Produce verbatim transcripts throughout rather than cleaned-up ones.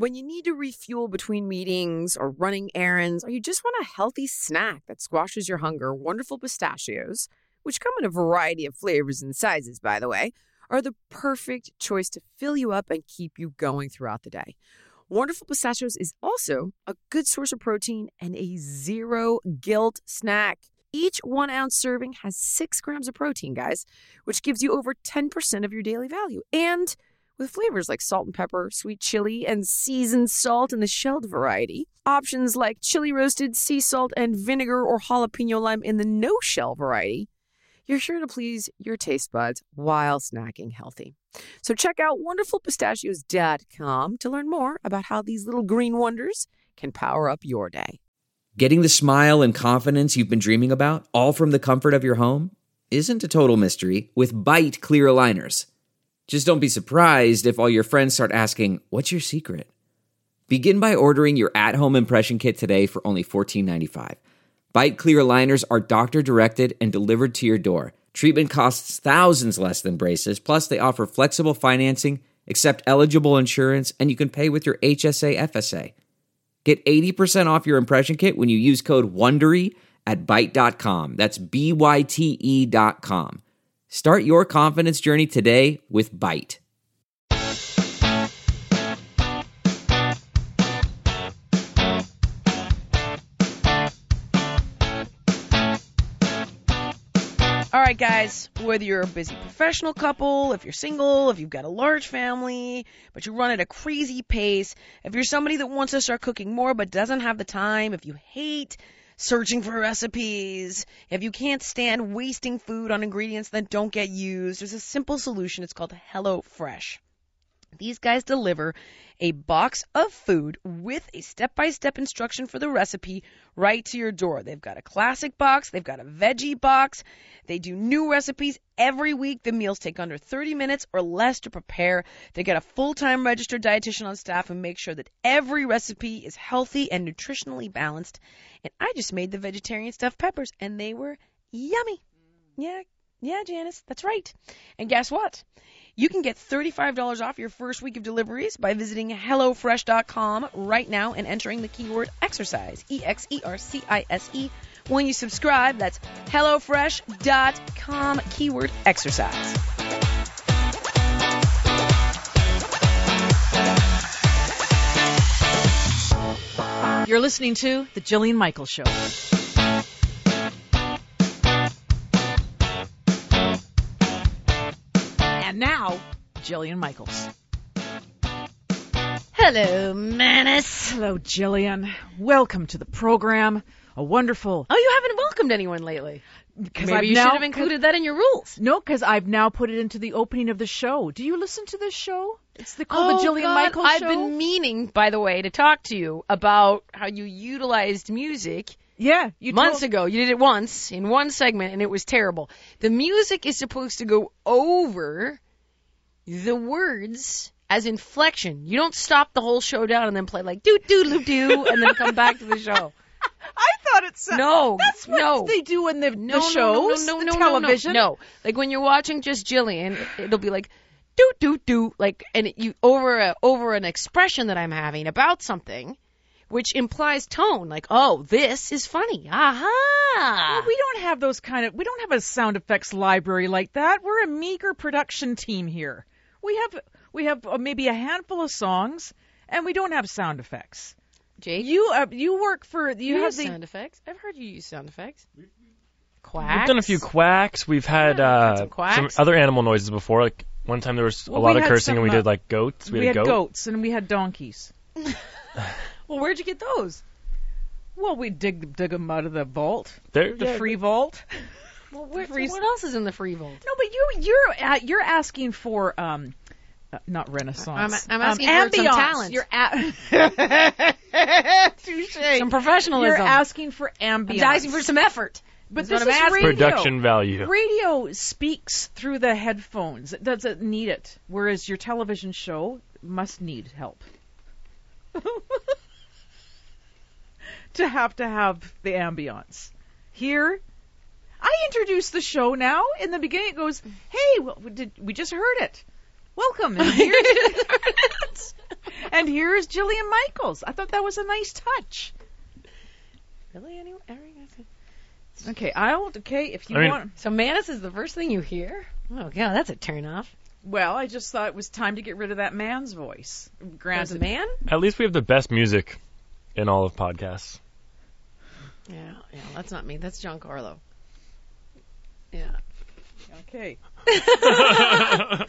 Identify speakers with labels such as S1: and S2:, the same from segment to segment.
S1: When you need to refuel between meetings or running errands, or you just want a healthy snack that squashes your hunger, Wonderful Pistachios, which come in a variety of flavors and sizes, by the way, are the perfect choice to fill you up and keep you going throughout the day. Wonderful Pistachios is also a good source of protein and a zero-guilt snack. Each one-ounce serving has six grams of protein, guys, which gives you over ten percent of your daily value. And with flavors like salt and pepper, sweet chili, and seasoned salt in the shelled variety, options like chili roasted, sea salt, and vinegar or jalapeno lime in the no-shell variety, you're sure to please your taste buds while snacking healthy. So check out wonderful pistachios dot com to learn more about how these little green wonders can power up your day.
S2: Getting the smile and confidence you've been dreaming about, all from the comfort of your home, isn't a total mystery with Byte clear aligners. Just don't be surprised if all your friends start asking, "What's your secret?" Begin by ordering your at-home impression kit today for only fourteen ninety-five. Byte clear aligners are doctor-directed and delivered to your door. Treatment costs thousands less than braces, plus they offer flexible financing, accept eligible insurance, and you can pay with your H S A F S A. Get eighty percent off your impression kit when you use code WONDERY at byte dot com. That's B Y T E dot com. Start your confidence journey today with Byte.
S3: All right, guys, whether you're a busy professional couple, if you're single, if you've got a large family, but you run at a crazy pace, if you're somebody that wants to start cooking more but doesn't have the time, if you hate searching for recipes, if you can't stand wasting food on ingredients that don't get used, there's a simple solution. It's called HelloFresh. These guys deliver a box of food with a step-by-step instruction for the recipe right to your door. They've got a classic box. They've got a veggie box. They do new recipes every week. The meals take under thirty minutes or less to prepare. They get a full-time registered dietitian on staff who makes sure that every recipe is healthy and nutritionally balanced. And I just made the vegetarian stuffed peppers, and they were yummy. Yeah, yeah, Janice, that's right. And guess what? You can get thirty-five dollars off your first week of deliveries by visiting hello fresh dot com right now and entering the keyword exercise, E X E R C I S E. When you subscribe, that's hello fresh dot com, keyword exercise.
S4: You're listening to The Jillian Michaels Show. And now, Jillian Michaels.
S3: Hello, Manus.
S4: Hello, Jillian. Welcome to the program. A wonderful...
S3: Oh, you haven't welcomed anyone lately.
S4: Because
S3: Maybe
S4: I've
S3: you
S4: now,
S3: should have included that in your rules.
S4: No, because I've now put it into the opening of the show. Do you listen to this show? It's the, called
S3: oh,
S4: The Jillian
S3: God,
S4: Michaels
S3: I've
S4: Show.
S3: I've been meaning, by the way, to talk to you about how you utilized music.
S4: Yeah, you
S3: months
S4: told...
S3: ago. You did it once in one segment, and it was terrible. The music is supposed to go over the words as inflection. You don't stop the whole show down and then play like doo doo doo doo and then come back to the show.
S4: I thought it sounded...
S3: No,
S4: That's what
S3: no.
S4: they do in the,
S3: no,
S4: the shows,
S3: no, no, no,
S4: the
S3: no,
S4: television.
S3: No, no, no. Like when you're watching just Jillian, it'll be like doo doo doo, like, and it, you over a, over an expression that I'm having about something, which implies tone, like, oh, this is funny. Aha!
S4: Well, we don't have those kind of... We don't have a sound effects library like that. We're a meager production team here. We have we have uh, maybe a handful of songs, and we don't have sound effects.
S3: Jake,
S4: you uh, you work for you,
S3: you
S4: have
S3: use
S4: the
S3: sound effects. I've heard you use sound effects. Quacks.
S5: We've done a few quacks. We've had
S3: Yeah,
S5: uh,
S3: some, quacks.
S5: some other animal noises before. Like one time there was
S4: Well,
S5: a lot
S4: we
S5: of
S4: had
S5: cursing, and we
S4: some, uh,
S5: did like goats. We,
S4: we
S5: had,
S4: had
S5: a goat.
S4: goats and we had donkeys.
S3: Well, where'd you get those?
S4: Well, we dig dig them out of the vault,
S5: There,
S4: the
S5: yeah,
S4: free vault.
S3: Well, where,
S4: Free-
S3: what else is in the free vault?
S4: No, but you you're uh, you're asking for um. Uh, not Renaissance.
S3: I'm, I'm asking
S4: um,
S3: for some
S4: ambiance.
S3: talent.
S4: You're a- Touche.
S3: Some professionalism.
S4: You're asking for ambience.
S3: I'm asking for some effort.
S4: But
S3: That's
S4: this
S3: what
S4: is
S3: I'm asking.
S4: radio.
S5: production value.
S4: Radio speaks through the headphones. It doesn't need it. Whereas your television show must need help. to have to have the ambience. Here, I introduce the show now. In the beginning it goes, hey, well, we, did, we just heard it. Welcome. And, here's, And here's Jillian Michaels. I thought that was a nice touch.
S3: Really? Anyone?
S4: Okay, I'll, okay, if you
S5: I mean-
S4: want.
S3: So Manus is the first thing you hear? Oh, yeah, that's a turn off.
S4: Well, I just thought it was time to get rid of that man's voice.
S3: As a
S4: Granted,
S3: man?
S5: At least we have the best music in all of podcasts.
S3: Yeah, yeah, that's not me. That's John Carlo. Yeah.
S4: okay.
S3: I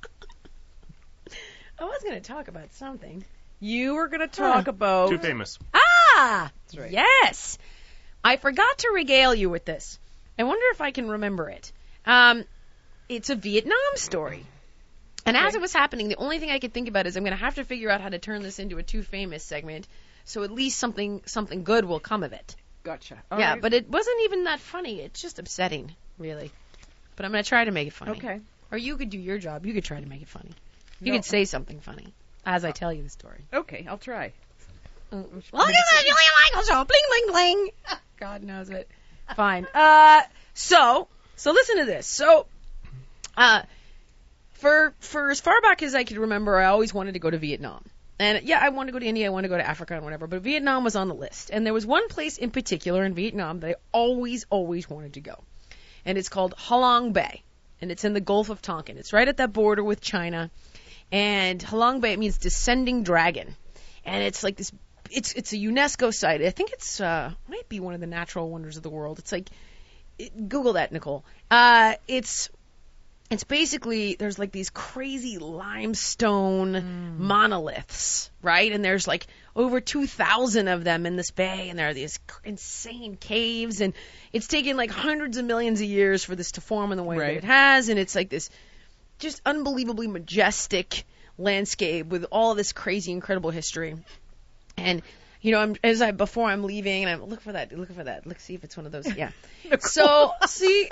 S3: was going to talk about something.
S4: You were going to talk about.
S5: Too famous.
S3: Ah!
S4: That's right.
S3: Yes! I forgot to regale you with this. I wonder if I can remember it. Um, it's a Vietnam story. And as it was happening, the only thing I could think about is I'm going to have to figure out how to turn this into a Too Famous segment, so at least something something good will come of it.
S4: Gotcha.
S3: yeah,
S4: right.
S3: but it wasn't even that funny. It's just upsetting, really. But I'm going to try to make it funny.
S4: Okay.
S3: Or you could do your job. You could try to make it funny. You
S4: No.
S3: could say something funny as I tell you the story.
S4: Okay, I'll try.
S3: Look at that Julia Michaels show. Bling, bling, bling. God knows it. Fine. Uh, so, so listen to this. So, uh, for, for as far back as I could remember, I always wanted to go to Vietnam. And yeah, I wanted to go to India, I wanted to go to Africa and whatever, but Vietnam was on the list. And there was one place in particular in Vietnam that I always, always wanted to go. And it's called Halong Bay. And it's in the Gulf of Tonkin. It's right at that border with China. And Halong Bay means descending dragon. And it's like this, it's it's a UNESCO site. I think it's, uh, might be one of the natural wonders of the world. It's like, it, Google that, Nicole. Uh, it's, it's basically, there's like these crazy limestone
S4: Mm.
S3: monoliths, right? And there's like over two thousand of them in this bay, and there are these cr- insane caves, and it's taken like hundreds of millions of years for this to form in the way that
S4: Right.
S3: it has, and it's like this just unbelievably majestic landscape with all of this crazy, incredible history. And, you know, I'm, as I, before I'm leaving, and I'm, look for that, look for that, look, see if it's one of those, yeah. So, see,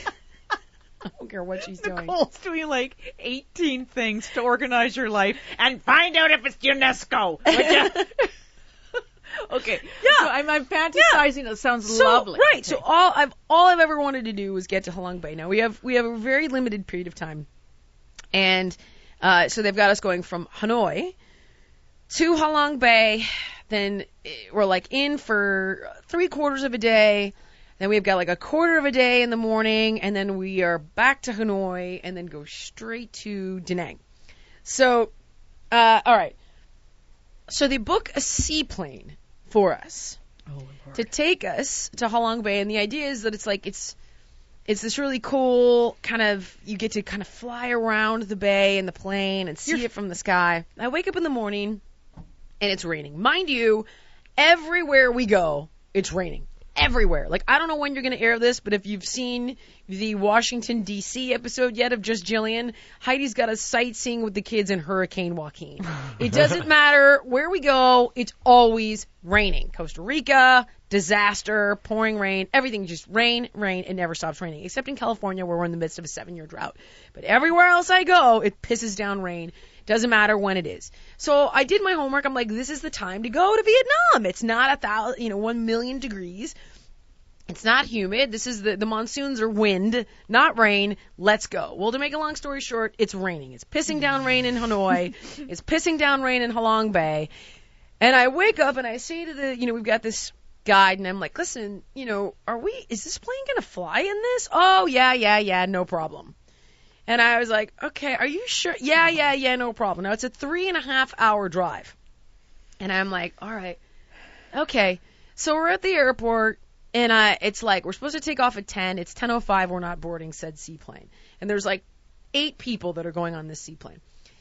S3: I don't care what she's doing.
S4: Nicole's doing like eighteen things to organize your life and find out if it's UNESCO. Would ya? Okay.
S3: Yeah.
S4: So I'm, I'm fantasizing. It sounds
S3: So,
S4: lovely.
S3: right,
S4: Okay.
S3: so all I've, all I've ever wanted to do was get to Halong Bay. Now, we have, we have a very limited period of time. And, uh, so they've got us going from Hanoi to Halong Bay, then eh, we're like in for three quarters of a day, then we've got like a quarter of a day in the morning, and then we are back to Hanoi, and then go straight to Da Nang. So, uh, alright. So they book a seaplane for us
S4: Oh,
S3: to take us to Halong Bay, and the idea is that it's like, it's, it's this really cool kind of, you get to kind of fly around the bay in the plane and see
S4: You're-
S3: it from the sky. I wake up in the morning, and it's raining. Mind you, everywhere we go, it's raining. Everywhere. Like, I don't know when you're going to air this, but if you've seen the Washington, D C episode yet of Just Jillian, Heidi's got us sightseeing with the kids in Hurricane Joaquin. It doesn't matter where we go, it's always raining. Costa Rica, disaster, pouring rain, everything just rain, rain, it never stops raining, except in California where we're in the midst of a seven-year drought. But everywhere else I go, it pisses down rain. Doesn't matter when it is. So I did my homework. I'm like, this is the time to go to Vietnam. It's not a thousand, you know, one million degrees. It's not humid. This is the, the monsoons are wind, not rain. Let's go. Well, to make a long story short, it's raining. It's pissing down rain in Hanoi. It's pissing down rain in Halong Bay. And I wake up and I say to the, you know, we've got this guide, and I'm like, listen, you know, are we, is this plane going to fly in this? Oh, yeah, yeah, yeah, no problem. And I was like, okay, are you sure? Yeah, yeah, yeah, no problem. Now, it's a three and a half hour drive. And I'm like, all right, okay. So we're at the airport, and uh, it's like, we're supposed to take off at ten. It's ten oh five. We're not boarding said seaplane. And there's like eight people that are going on this seaplane.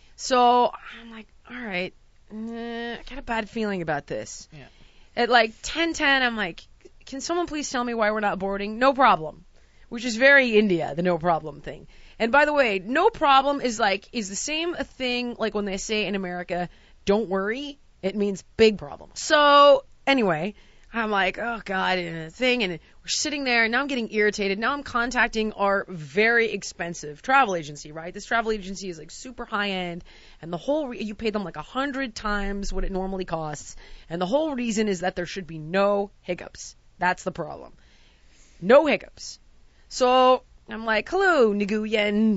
S3: So I'm like, all right, eh, I got a bad feeling about this.
S4: Yeah.
S3: At like ten ten, I'm like, can someone please tell me why we're not boarding? No problem. Which is very India, the no problem thing. And by the way, no problem is like, is the same a thing like when they say in America, don't worry, it means big problem. So anyway, I'm like, oh God, and a thing, and we're sitting there, and now I'm getting irritated. Now I'm contacting our very expensive travel agency, right? This travel agency is like super high end, and the whole, re- you pay them like a hundred times what it normally costs, and the whole reason is that there should be no hiccups. That's the problem. No hiccups. So I'm like, hello, Nguyen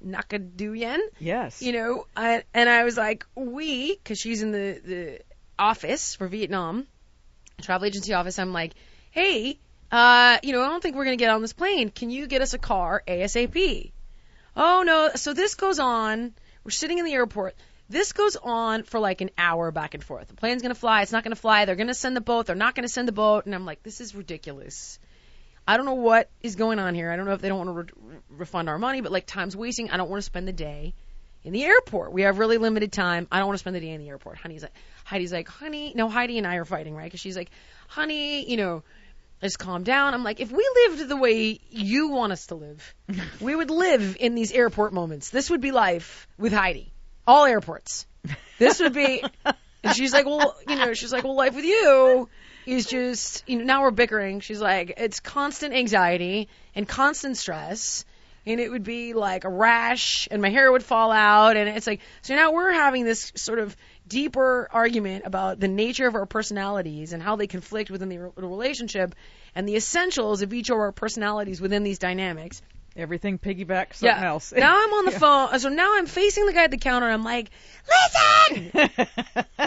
S3: Nakaduyen.
S4: Yes.
S3: You know, I, and I was like, we, because she's in the, the office for Vietnam, travel agency office, I'm like, hey, uh, you know, I don't think we're going to get on this plane. Can you get us a car ASAP? Oh, no. So this goes on. We're sitting in the airport. This goes on for like an hour back and forth. The plane's going to fly. It's not going to fly. They're going to send the boat. They're not going to send the boat. And I'm like, this is ridiculous. I don't know what is going on here. I don't know if they don't want to re- refund our money, but like time's wasting. I don't want to spend the day in the airport. We have really limited time. I don't want to spend the day in the airport. Honey's like, Heidi's like, honey, no, Heidi and I are fighting, right? Because she's like, honey, you know, just calm down. I'm like, if we lived the way you want us to live, we would live in these airport moments. This would be life with Heidi. All airports. This would be, and she's like, well, you know, she's like, well, life with you is just, you know, now we're bickering. She's like, it's constant anxiety and constant stress, and it would be like a rash, and my hair would fall out, and it's like, so now we're having this sort of deeper argument about the nature of our personalities and how they conflict within the relationship and the essentials of each of our personalities within these dynamics.
S4: Everything piggybacks something
S3: yeah.
S4: else.
S3: Now I'm on the yeah. phone. So now I'm facing the guy at the counter. And I'm like, listen! You son of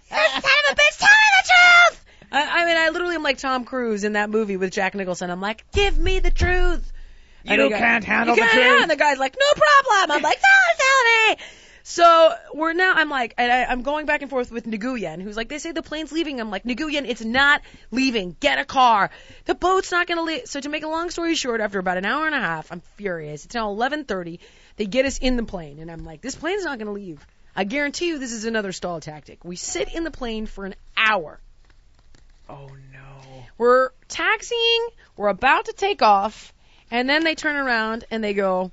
S3: a bitch, tell me the truth! I, I mean, I literally am like Tom Cruise in that movie with Jack Nicholson. I'm like, give me the truth.
S4: You guy, can't handle
S3: you
S4: the
S3: can't,
S4: truth.
S3: Yeah. And the guy's like, no problem. I'm like, tell, tell me. So we're now, I'm like, and I, I'm going back and forth with Nguyen, who's like, they say the plane's leaving. I'm like, Nguyen, it's not leaving. Get a car. The boat's not going to leave. So to make a long story short, after about an hour and a half, I'm furious. It's now eleven thirty. They get us in the plane. And I'm like, this plane's not going to leave. I guarantee you this is another stall tactic. We sit in the plane for an hour.
S4: Oh, no.
S3: We're taxiing. We're about to take off. And then they turn around and they go,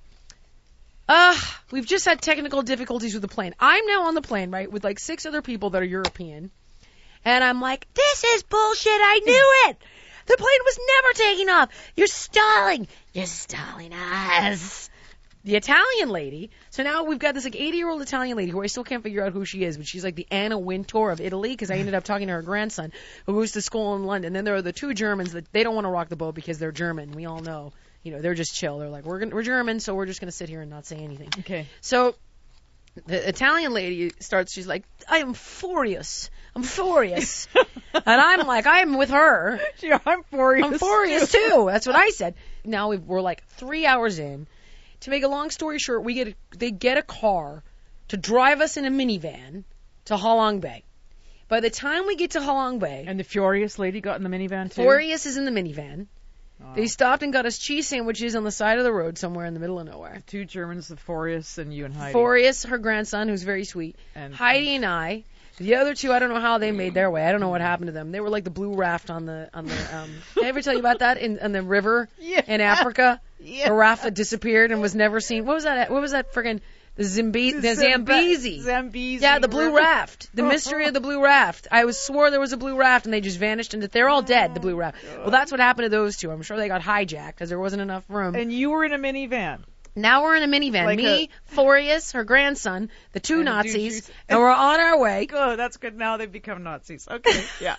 S3: Uh, we've just had technical difficulties with the plane. I'm now on the plane, right, with like six other people that are European. And I'm like, this is bullshit. I knew it. The plane was never taking off. You're stalling. You're stalling us. The Italian lady. So now we've got this like eighty-year-old Italian lady who I still can't figure out who she is, but she's like the Anna Wintour of Italy because I ended up talking to her grandson who goes to school in London. Then there are the two Germans that they don't want to rock the boat because they're German. We all know. You know, they're just chill. They're like, we're gonna, we're German, so we're just going to sit here and not say anything.
S4: Okay.
S3: So the Italian lady starts, she's like, I am furious. I'm furious. And I'm like, I'm with her.
S4: Yeah, I'm furious.
S3: I'm furious, too. too. That's what I said. Now we've, we're like three hours in. To make a long story short, we get a, they get a car to drive us in a minivan to Halong Bay. By the time we get to Halong Bay.
S4: And the furious lady got in the minivan, too?
S3: Furious is in the minivan.
S4: Oh.
S3: They stopped and got us cheese sandwiches on the side of the road somewhere in the middle of nowhere.
S4: Two Germans, the Forius and you and Heidi.
S3: Forius, her grandson, who's very sweet. And Heidi and I. The other two, I don't know how they made their way. I don't know what happened to them. They were like the blue raft on the on the. Um, did I ever tell you about that in, in the river
S4: yeah.
S3: in Africa?
S4: Yeah.
S3: A raft that disappeared and was never seen. What was that? What was that friggin' the Zimbe- the Zambezi?
S4: Zambezi.
S3: Yeah, the blue
S4: river.
S3: raft. The mystery of the blue raft. I was swore there was a blue raft and they just vanished into. They're all dead. The blue raft. Well, that's what happened to those two. I'm sure they got hijacked because there wasn't enough room.
S4: And you were in a minivan.
S3: Now we're in a minivan.
S4: Like
S3: Me,
S4: a...
S3: Forius, her grandson, the two
S4: and
S3: Nazis,
S4: the
S3: and we're on our way.
S4: Oh, that's good. Now they've become Nazis. Okay, yeah.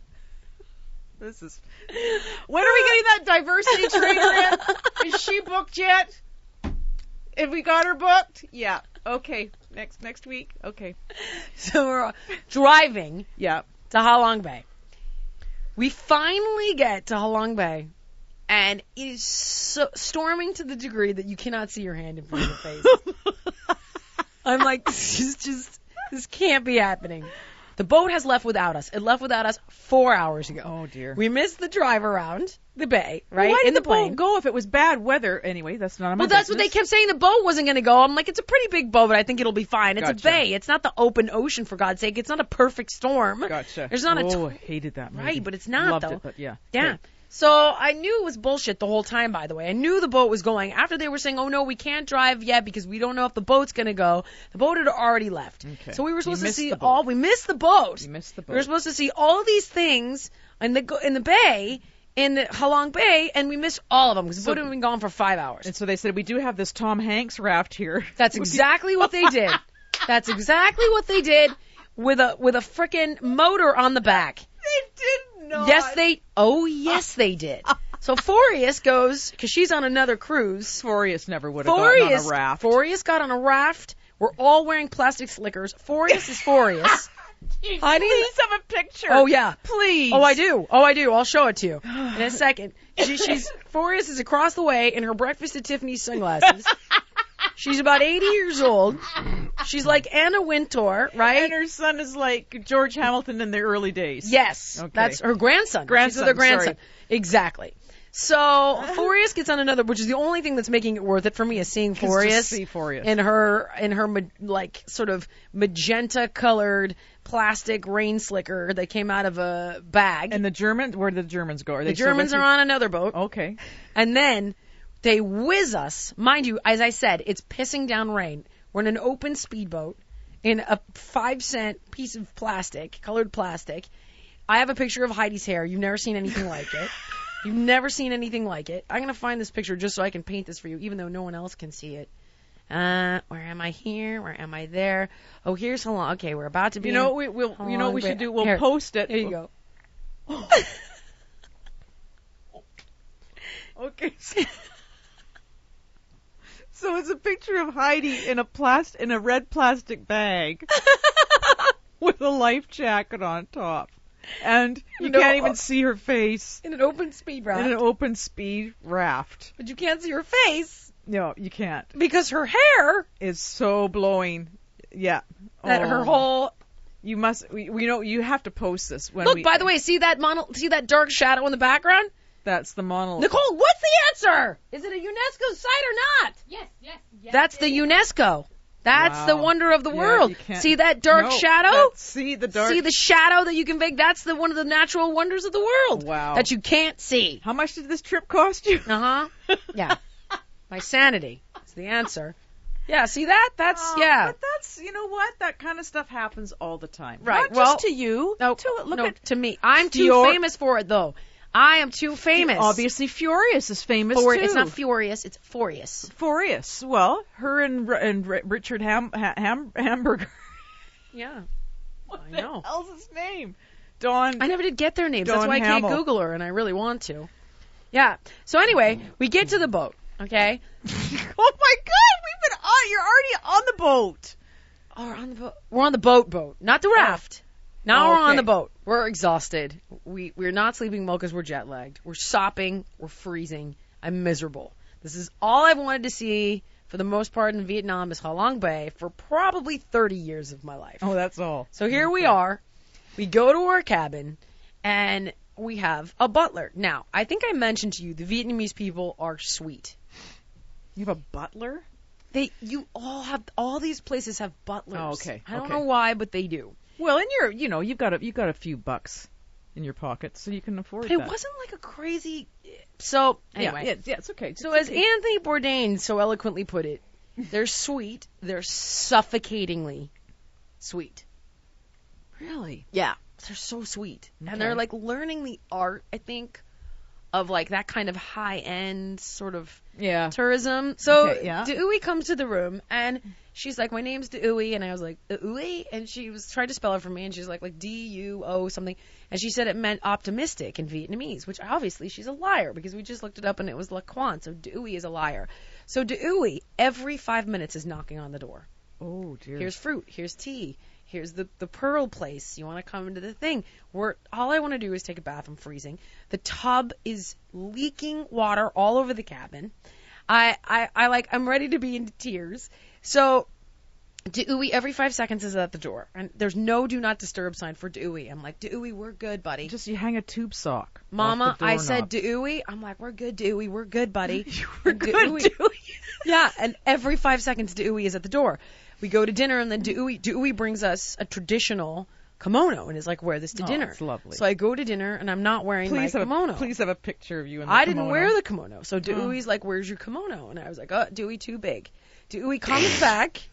S4: This is. When are we getting that diversity trainer in? Is she booked yet? Have we got her booked? Yeah. Okay. Next next week. Okay.
S3: So we're driving.
S4: Yeah.
S3: To Halong Bay. We finally get to Halong Bay. And it is so storming to the degree that you cannot see your hand in front of your face. I'm like, this is just, this can't be happening. The boat has left without us. It left without us four hours ago.
S4: Oh, dear.
S3: We missed the drive around the bay, right?
S4: Well, why did
S3: in the,
S4: the
S3: plane.
S4: boat go if it was bad weather? Anyway, that's not on my
S3: Well, that's
S4: business.
S3: what they kept saying. The boat wasn't going to go. I'm like, it's a pretty big boat, but I think it'll be fine. It's
S4: Gotcha.
S3: a bay. It's not the open ocean, for God's sake. It's not a perfect storm.
S4: Gotcha.
S3: There's not
S4: oh,
S3: a...
S4: Oh, I hated that movie.
S3: Right, but it's not,
S4: Loved
S3: though.
S4: it, but yeah.
S3: Yeah.
S4: Great.
S3: So I knew it was bullshit the whole time, by the way. I knew the boat was going. After they were saying, oh, no, we can't drive yet because we don't know if the boat's going to go, the boat had already left.
S4: Okay.
S3: So we were supposed
S4: You
S3: to see
S4: missed the
S3: all,
S4: boat.
S3: we missed the boat.
S4: You missed the boat.
S3: We were supposed to see all these things in the in the bay, in the Halong Bay, and we missed all of them because the
S4: So-
S3: boat had been gone for five hours.
S4: And so they said, we do have this Tom Hanks raft here.
S3: That's exactly what they did. That's exactly what they did with a with a frickin' motor on the back.
S4: They did not.
S3: Yes, they. Oh, yes, they did. So Forius goes, because she's on another cruise.
S4: Forius never would have gotten on a raft.
S3: Forius got on a raft. We're all wearing plastic slickers. Forius is Forius. I need
S4: Please have a picture.
S3: Oh, yeah.
S4: Please.
S3: Oh, I do. Oh, I do. I'll show it to you in a second. She, she's Forius is across the way in her Breakfast at Tiffany's sunglasses. She's about eighty years old. She's like Anna Wintour, right?
S4: And her son is like George Hamilton in the early days.
S3: Yes.
S4: Okay.
S3: That's her grandson.
S4: Grandson,
S3: She's with her grandson.
S4: sorry.
S3: Exactly. So Forius gets on another, which is the only thing that's making it worth it for me, is seeing Forius,
S4: see Forius.
S3: in her in her ma- like sort of magenta colored plastic rain slicker that came out of a bag.
S4: And the Germans, where did the Germans go? Are they
S3: the Germans are on another boat.
S4: Okay.
S3: And then they whiz us. Mind you, as I said, it's pissing down rain. We're in an open speedboat in a five cent piece of plastic, colored plastic. I have a picture of Heidi's hair. You've never seen anything like it. You've never seen anything like it. I'm going to find this picture just so I can paint this for you, even though no one else can see it. Uh, where am I here? Where am I there? Oh, here's how long. Okay, we're about to be.
S4: You know
S3: in,
S4: what we we'll,
S3: how
S4: you know what we
S3: long-
S4: should do? We'll
S3: here,
S4: post it.
S3: There you go.
S4: Okay. So, so it's a picture of Heidi in a plast in a red plastic bag with a life jacket on top. And you
S3: No,
S4: can't even
S3: uh,
S4: see her face
S3: In an open speed raft.
S4: in an open speed raft.
S3: But you can't see her face
S4: No, you can't.
S3: because her hair,
S4: It's so blowing. Yeah.
S3: that
S4: Oh.
S3: her whole.
S4: You must. We, we know you have to post this when
S3: Look,
S4: we.
S3: by the way, see that mono, see that dark shadow in the background?
S4: That's the monologue.
S3: Nicole, what's the answer? Is it a UNESCO site or not?
S6: Yes, yes, yes.
S3: That's the UNESCO. That's
S4: Wow.
S3: the wonder of the
S4: Yeah,
S3: world.
S4: you can't-
S3: See that dark
S4: No,
S3: shadow?
S4: that- See the dark.
S3: See the shadow that you can make? That's the one of the natural wonders of the world.
S4: Wow.
S3: That you can't see.
S4: How much did this trip cost you?
S3: Uh huh. Yeah. My sanity is the answer. Yeah. See that? That's
S4: Oh,
S3: yeah.
S4: But that's, you know what? That kind of stuff happens all the time.
S3: Right,
S4: Not
S3: well-
S4: just to you.
S3: No,
S4: to, look
S3: no,
S4: at
S3: to me. I'm too
S4: Dior-
S3: famous for it, though. I am too famous.
S4: Obviously, Furious is famous
S3: For,
S4: too.
S3: it's not furious. It's furious.
S4: Furious. Well, her and R- and R- Richard Ham, ha, Ham Hamburger.
S3: Yeah.
S4: What
S3: I
S4: the
S3: know.
S4: hell's his name? Don.
S3: I never did get their names. That's
S4: Dawn
S3: why I can't
S4: Hamill.
S3: Google her, and I really want to. Yeah. So anyway, we get to the boat. Okay.
S4: Oh my God! We've been on. You're already on the boat.
S3: Oh, we're on the boat. We're on the boat, boat, not the raft. Now
S4: Oh,
S3: we're on
S4: okay.
S3: the boat. We're exhausted. We we're not sleeping well because we're jet lagged. We're sopping. We're freezing. I'm miserable. This is all I've wanted to see for the most part in Vietnam is Ha Long Bay for probably thirty years of my life.
S4: Oh, that's all.
S3: So here we are. We go to our cabin, and we have a butler. Now, I think I mentioned to you the Vietnamese people are sweet.
S4: You have a butler?
S3: They, you all have, all these places have butlers.
S4: Oh, okay,
S3: I don't
S4: okay.
S3: know why, but they do.
S4: Well, and you're, you know, you've got a, you've got a few bucks in your pocket, so you can afford
S3: But it
S4: that.
S3: wasn't like a crazy. So anyway,
S4: Yeah, yeah, yeah, it's okay.
S3: so
S4: It's
S3: as
S4: okay.
S3: Anthony Bourdain so eloquently put it, they're sweet. They're suffocatingly sweet.
S4: Really?
S3: Yeah, they're so sweet,
S4: Okay.
S3: and they're like learning the art. I think of like that kind of high end sort of
S4: Yeah.
S3: tourism. So
S4: Okay, yeah.
S3: Dewey comes to the room and she's like, "My name's Dewey," and I was like, "Dewey," and she was trying to spell it for me, and she's like, like D U O something, and she said it meant optimistic in Vietnamese, which obviously she's a liar because we just looked it up and it was La Quan, so Dewey is a liar. So Dewey every five minutes is knocking on the door.
S4: Oh dear.
S3: Here's fruit. Here's tea. Here's the, the pearl place. You want to come into the thing. We're, all I want to do is take a bath. I'm freezing. The tub is leaking water all over the cabin. I, I, I like, I'm ready to be in tears. So, Dewey every five seconds is at the door. And there's no do not disturb sign for Dewey. I'm like, Dewey, we're good, buddy.
S4: Just you hang a tube sock.
S3: Mama,
S4: off the
S3: I said
S4: doorknob.
S3: Dewey. I'm like, we're good, Dewey. We're good, buddy.
S4: You were
S3: And
S4: good,
S3: Dewey-
S4: Dewey.
S3: Yeah, and every five seconds, Dewey is at the door. We go to dinner, and then Dewey, Dewey brings us a traditional kimono and is like, wear this to
S4: Oh,
S3: dinner.
S4: it's lovely.
S3: So I go to dinner, and I'm not wearing
S4: Please
S3: my
S4: have
S3: kimono.
S4: a, please have a picture of you in the
S3: I didn't
S4: kimono.
S3: wear the kimono. So Dewey's like, where's your kimono? And I was like, oh, Dewey, too big. Dewey comes back.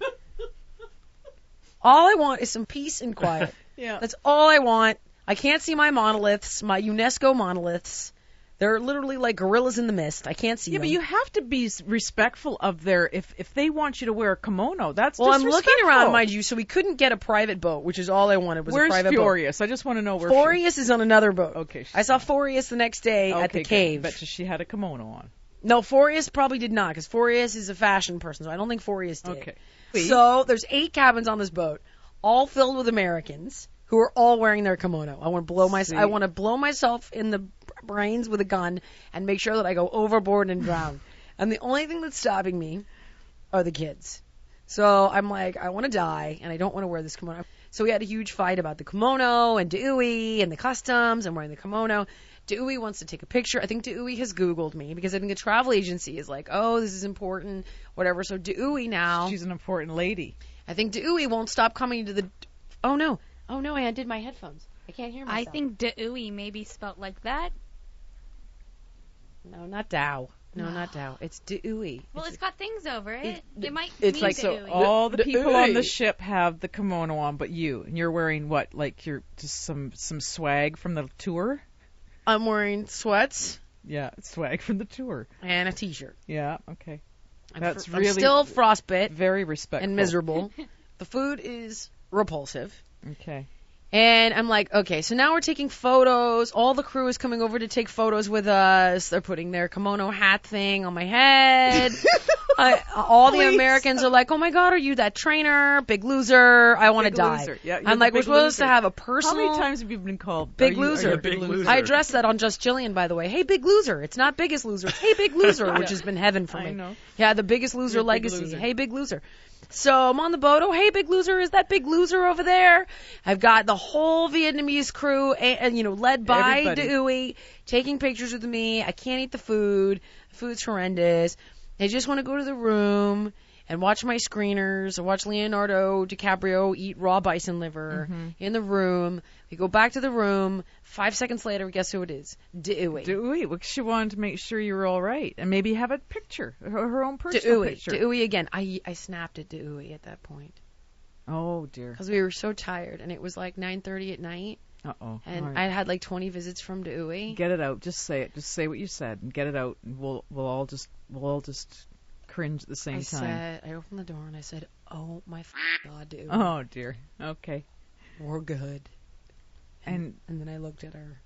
S3: All I want is some peace and quiet.
S4: Yeah.
S3: That's all I want. I can't see my monoliths, my UNESCO monoliths. They're literally like gorillas in the mist. I can't see
S4: Yeah,
S3: them.
S4: but you have to be s- respectful of their, if if they want you to wear a kimono, that's
S3: well, I'm
S4: disrespectful.
S3: looking around, mind you, so we couldn't get a private boat, which is all I wanted was
S4: Where's
S3: a private
S4: Furious? I just want to know where
S3: boat. Furious is on another boat.
S4: Okay,
S3: I saw Furious the next day
S4: she,
S3: at the
S4: okay,
S3: cave.
S4: But she had a kimono on.
S3: No, Furious probably did not, because Furious is a fashion person, so I don't think Furious did.
S4: Okay.
S3: So there's eight cabins on this boat, all filled with Americans who are all wearing their kimono. I want to blow my,
S4: See?
S3: I want to blow myself in the brains with a gun and make sure that I go overboard and drown. And the only thing that's stopping me are the kids. So I'm like, I want to die, and I don't want to wear this kimono. So we had a huge fight about the kimono and Dewey and the customs and wearing the kimono. Dewey wants to take a picture. I think Dewey has Googled me because I think the travel agency is like, oh, this is important, whatever. So Dewey now,
S4: She's an important lady.
S3: I think Dewey won't stop coming to the. Oh no, oh no, I undid my headphones. I can't hear
S6: I
S3: myself.
S6: think Dewey may be spelt like that.
S3: No, not Dow. No, not Dow. It's Dewey.
S6: Well, it's got things over it.
S3: it-
S6: It, might
S3: it's
S6: mean
S3: like so-
S6: Dewey.
S4: All the
S3: the
S4: people on the
S3: Ui.
S4: ship have the kimono on, but you. And you're wearing what? Like you're just some some swag from the tour?
S3: I'm wearing sweats
S4: Yeah, swag from the tour.
S3: and a t-shirt.
S4: Yeah, okay.
S3: I'm,
S4: That's
S3: fr- I'm
S4: really
S3: still frostbit
S4: Very respectful.
S3: and miserable. The food is repulsive.
S4: Okay.
S3: And I'm like, okay, so now we're taking photos. All the crew is coming over to take photos with us. They're putting their kimono hat thing on my head. I, all the
S4: Please.
S3: Americans are like, oh my God, are you that trainer? Big loser. I want to
S4: Big
S3: die.
S4: loser. Yeah, you're
S3: I'm
S4: the
S3: like, we're
S4: big
S3: supposed
S4: loser.
S3: to have a
S4: How
S3: personal.
S4: many times have you been called
S3: Big
S4: are you- are
S3: loser.
S4: you a
S5: Big
S4: big loser?
S5: loser.
S3: I addressed that on Just Jillian, by the way. Hey, big loser. It's not biggest loser. It's hey, big loser, which has been heaven for me.
S4: I know.
S3: Yeah, the biggest loser
S4: You're a big
S3: legacy.
S4: loser.
S3: Hey, big loser. So I'm on the boat. Oh, hey, big loser. Is that big loser over there? I've got the whole Vietnamese crew, and, and you know, led by
S4: Everybody.
S3: Dewey, taking pictures with me. I can't eat the food. The food's horrendous. They just want to go to the room and watch my screeners, or watch Leonardo DiCaprio eat raw bison liver
S4: Mm-hmm.
S3: in the room. We go back to the room. Five seconds later, guess who it is? Dewey.
S4: Dewey, well, she wanted to make sure you were all right, and maybe have a picture, her, her own personal
S3: Dewey.
S4: picture.
S3: Dewey again. I I snapped at Dewey at that point
S4: Oh dear.
S3: because we were so tired, and it was like nine thirty at night,
S4: Uh oh.
S3: and I had like twenty visits from Dewey.
S4: Get it out. Just say it. Just say what you said, and get it out, and we'll we'll all just we'll all just cringe at the same
S3: I
S4: time.
S3: said, I opened the door and I said, "Oh my f- God, Dewey,
S4: Oh dear. Okay.
S3: we're good."
S4: And
S3: And then I looked at her.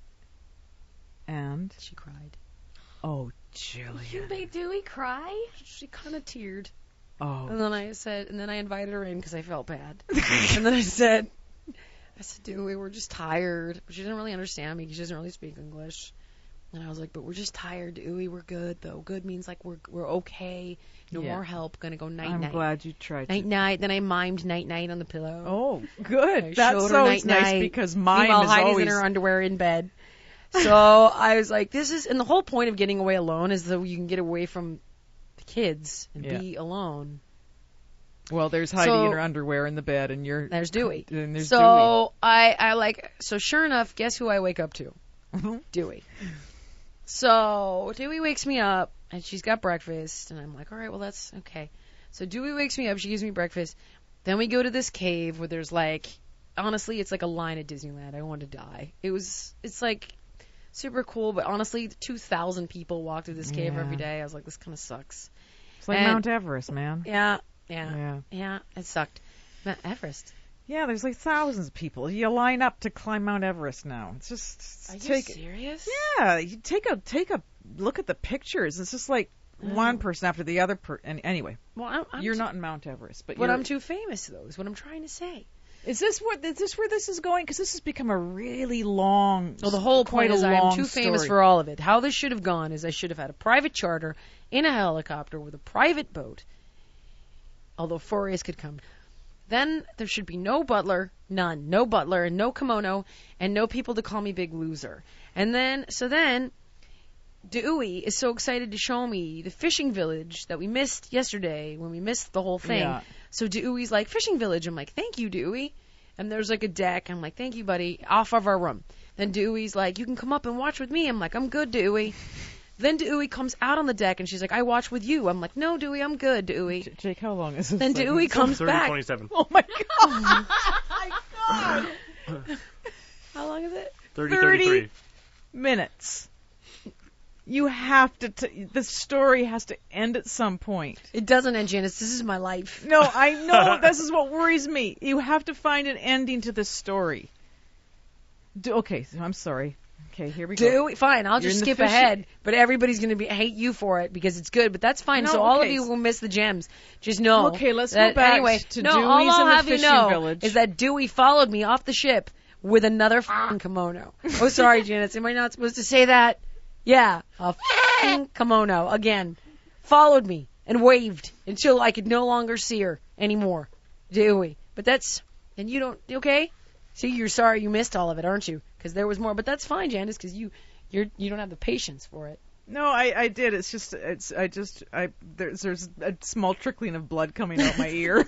S4: and
S3: She cried.
S4: oh
S6: You
S4: Jillian.
S6: made Dewey cry?
S3: She kind of teared.
S4: Oh.
S3: And then I said, and then I invited her in because I felt bad. And then I said, I said, Dewey, we're just tired. But she didn't really understand me because she doesn't really speak English. And I was like, but we're just tired, Dewey. We're good though. Good means like we're we're okay. No
S4: Yeah.
S3: more help. Gonna go night
S4: I'm
S3: night.
S4: glad you tried
S3: Night
S4: to.
S3: night. Then I mimed night night on the pillow.
S4: Oh, good.
S3: I
S4: That
S3: showed her
S4: sounds
S3: night
S4: nice
S3: night.
S4: because mine
S3: Meanwhile,
S4: is
S3: Heidi's
S4: always.
S3: in her underwear in bed. So I was like, this is, and the whole point of getting away alone is that you can get away from the kids and
S4: Yeah.
S3: be alone.
S4: Well, there's Heidi
S3: So-
S4: in her underwear in the bed, and you're.
S3: There's Dewey.
S4: And there's
S3: so I, I like, so sure enough, guess who I wake up to?
S4: Dewey.
S3: Dewey. So Dewey wakes me up, and she's got breakfast, and I'm like, all right, well, that's okay. So Dewey wakes me up, she gives me breakfast. Then we go to this cave where there's like, honestly, it's like a line at Disneyland. I want to die. It was, it's like super cool, but honestly, two thousand people walk through this cave
S4: Yeah.
S3: every day. I was like, this kind of sucks.
S4: It's like
S3: And-
S4: Mount Everest, man.
S3: Yeah, yeah,
S4: Yeah.
S3: yeah, it sucked. Mount Everest.
S4: Yeah, there's like thousands of people. You line up to climb Mount Everest now. It's just
S3: Are you
S4: take.
S3: serious?
S4: Yeah, you take a take a look at the pictures. It's just like one person after the other. Per- and anyway,
S3: Well, I'm, I'm
S4: you're
S3: too,
S4: not in Mount Everest, but
S3: but
S4: you're,
S3: I'm too famous, though, is what I'm trying to say.
S4: Is this what? Is this where this is going? Because this has become a really long.
S3: Well, the whole
S4: quite
S3: point is
S4: a
S3: I'm
S4: long
S3: too famous
S4: story.
S3: for all of it. How this should have gone is I should have had a private charter in a helicopter with a private boat, although Furious could come. Then there should be no butler, none, no butler, and no kimono, and no people to call me big loser. And then, so then, Dewey is so excited to show me the fishing village that we missed yesterday when we missed the whole thing.
S4: Yeah.
S3: So Dewey's like, fishing village. I'm like, thank you, Dewey. And there's like a deck. I'm like, thank you, buddy. Off of our room. Then Dewey's like, you can come up and watch with me. I'm like, I'm good, Dewey. Then Dewey comes out on the deck and she's like, I watch with you. I'm like, no, Dewey, I'm good, Dewey.
S4: J- Jake, how long is this?
S3: Then
S4: segment?
S3: Dewey comes
S5: thirty
S3: back.
S5: twenty-seven.
S4: Oh my god!
S3: How long is it?
S5: thirty
S4: thirty
S5: thirty-three.
S4: minutes. You have to, t- the story has to end at some point.
S3: It doesn't end, Janice. This is my life.
S4: No, I know. This is what worries me. You have to find an ending to this story. Do, okay, so I'm sorry. Okay, here we
S3: Do
S4: go.
S3: we? Fine, I'll
S4: You're
S3: just
S4: in the
S3: skip
S4: fishing-
S3: ahead. But everybody's going to be hate you for it because it's good. But that's fine.
S4: No,
S3: so all of
S4: okay.
S3: you will miss the gems. Just know.
S4: Okay, let's
S3: that,
S4: go back
S3: anyway,
S4: to
S3: no,
S4: Dewey's
S3: all I'll
S4: in the
S3: have you
S4: fishing
S3: know
S4: village.
S3: is that Dewey followed me off the ship with another f***ing kimono. Oh, sorry, Janice. Am I not supposed to say that? Yeah, a f***ing kimono again. Followed me and waved until I could no longer see her anymore. Dewey. But that's, and you don't, okay? See, you're sorry you missed all of it, aren't you? Because there was more. But that's fine, Janice, because you, you're, you don't have the patience for it.
S4: No, I, I did. It's just, it's, I just, I, there's, there's a small trickling of blood coming out my ear.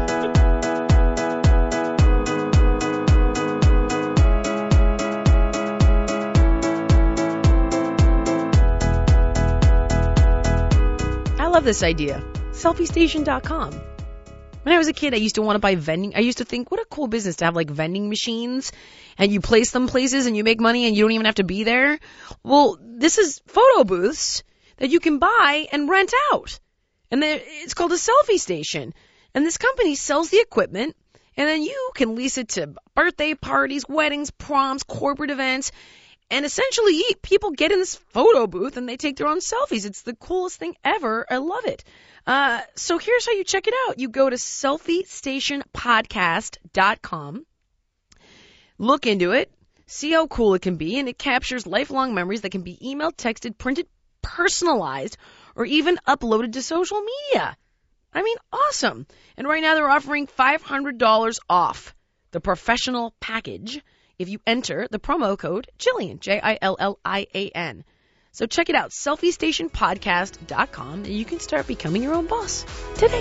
S3: I love this idea. selfie station dot com. When I was a kid, I used to want to buy vending. I used to think, what a cool business to have like vending machines and you place them places and you make money and you don't even have to be there. Well, this is photo booths that you can buy and rent out. And it's called a selfie station. And this company sells the equipment and then you can lease it to birthday parties, weddings, proms, corporate events. And essentially, people get in this photo booth and they take their own selfies. It's the coolest thing ever. I love it. Uh, so here's how you check it out. You go to selfie station podcast dot com, look into it, see how cool it can be, and it captures lifelong memories that can be emailed, texted, printed, personalized, or even uploaded to social media. I mean, awesome. And right now they're offering five hundred dollars off the professional package if you enter the promo code Jillian, J I L L I A N. So check it out, selfie station podcast dot com, and you can start becoming your own boss today.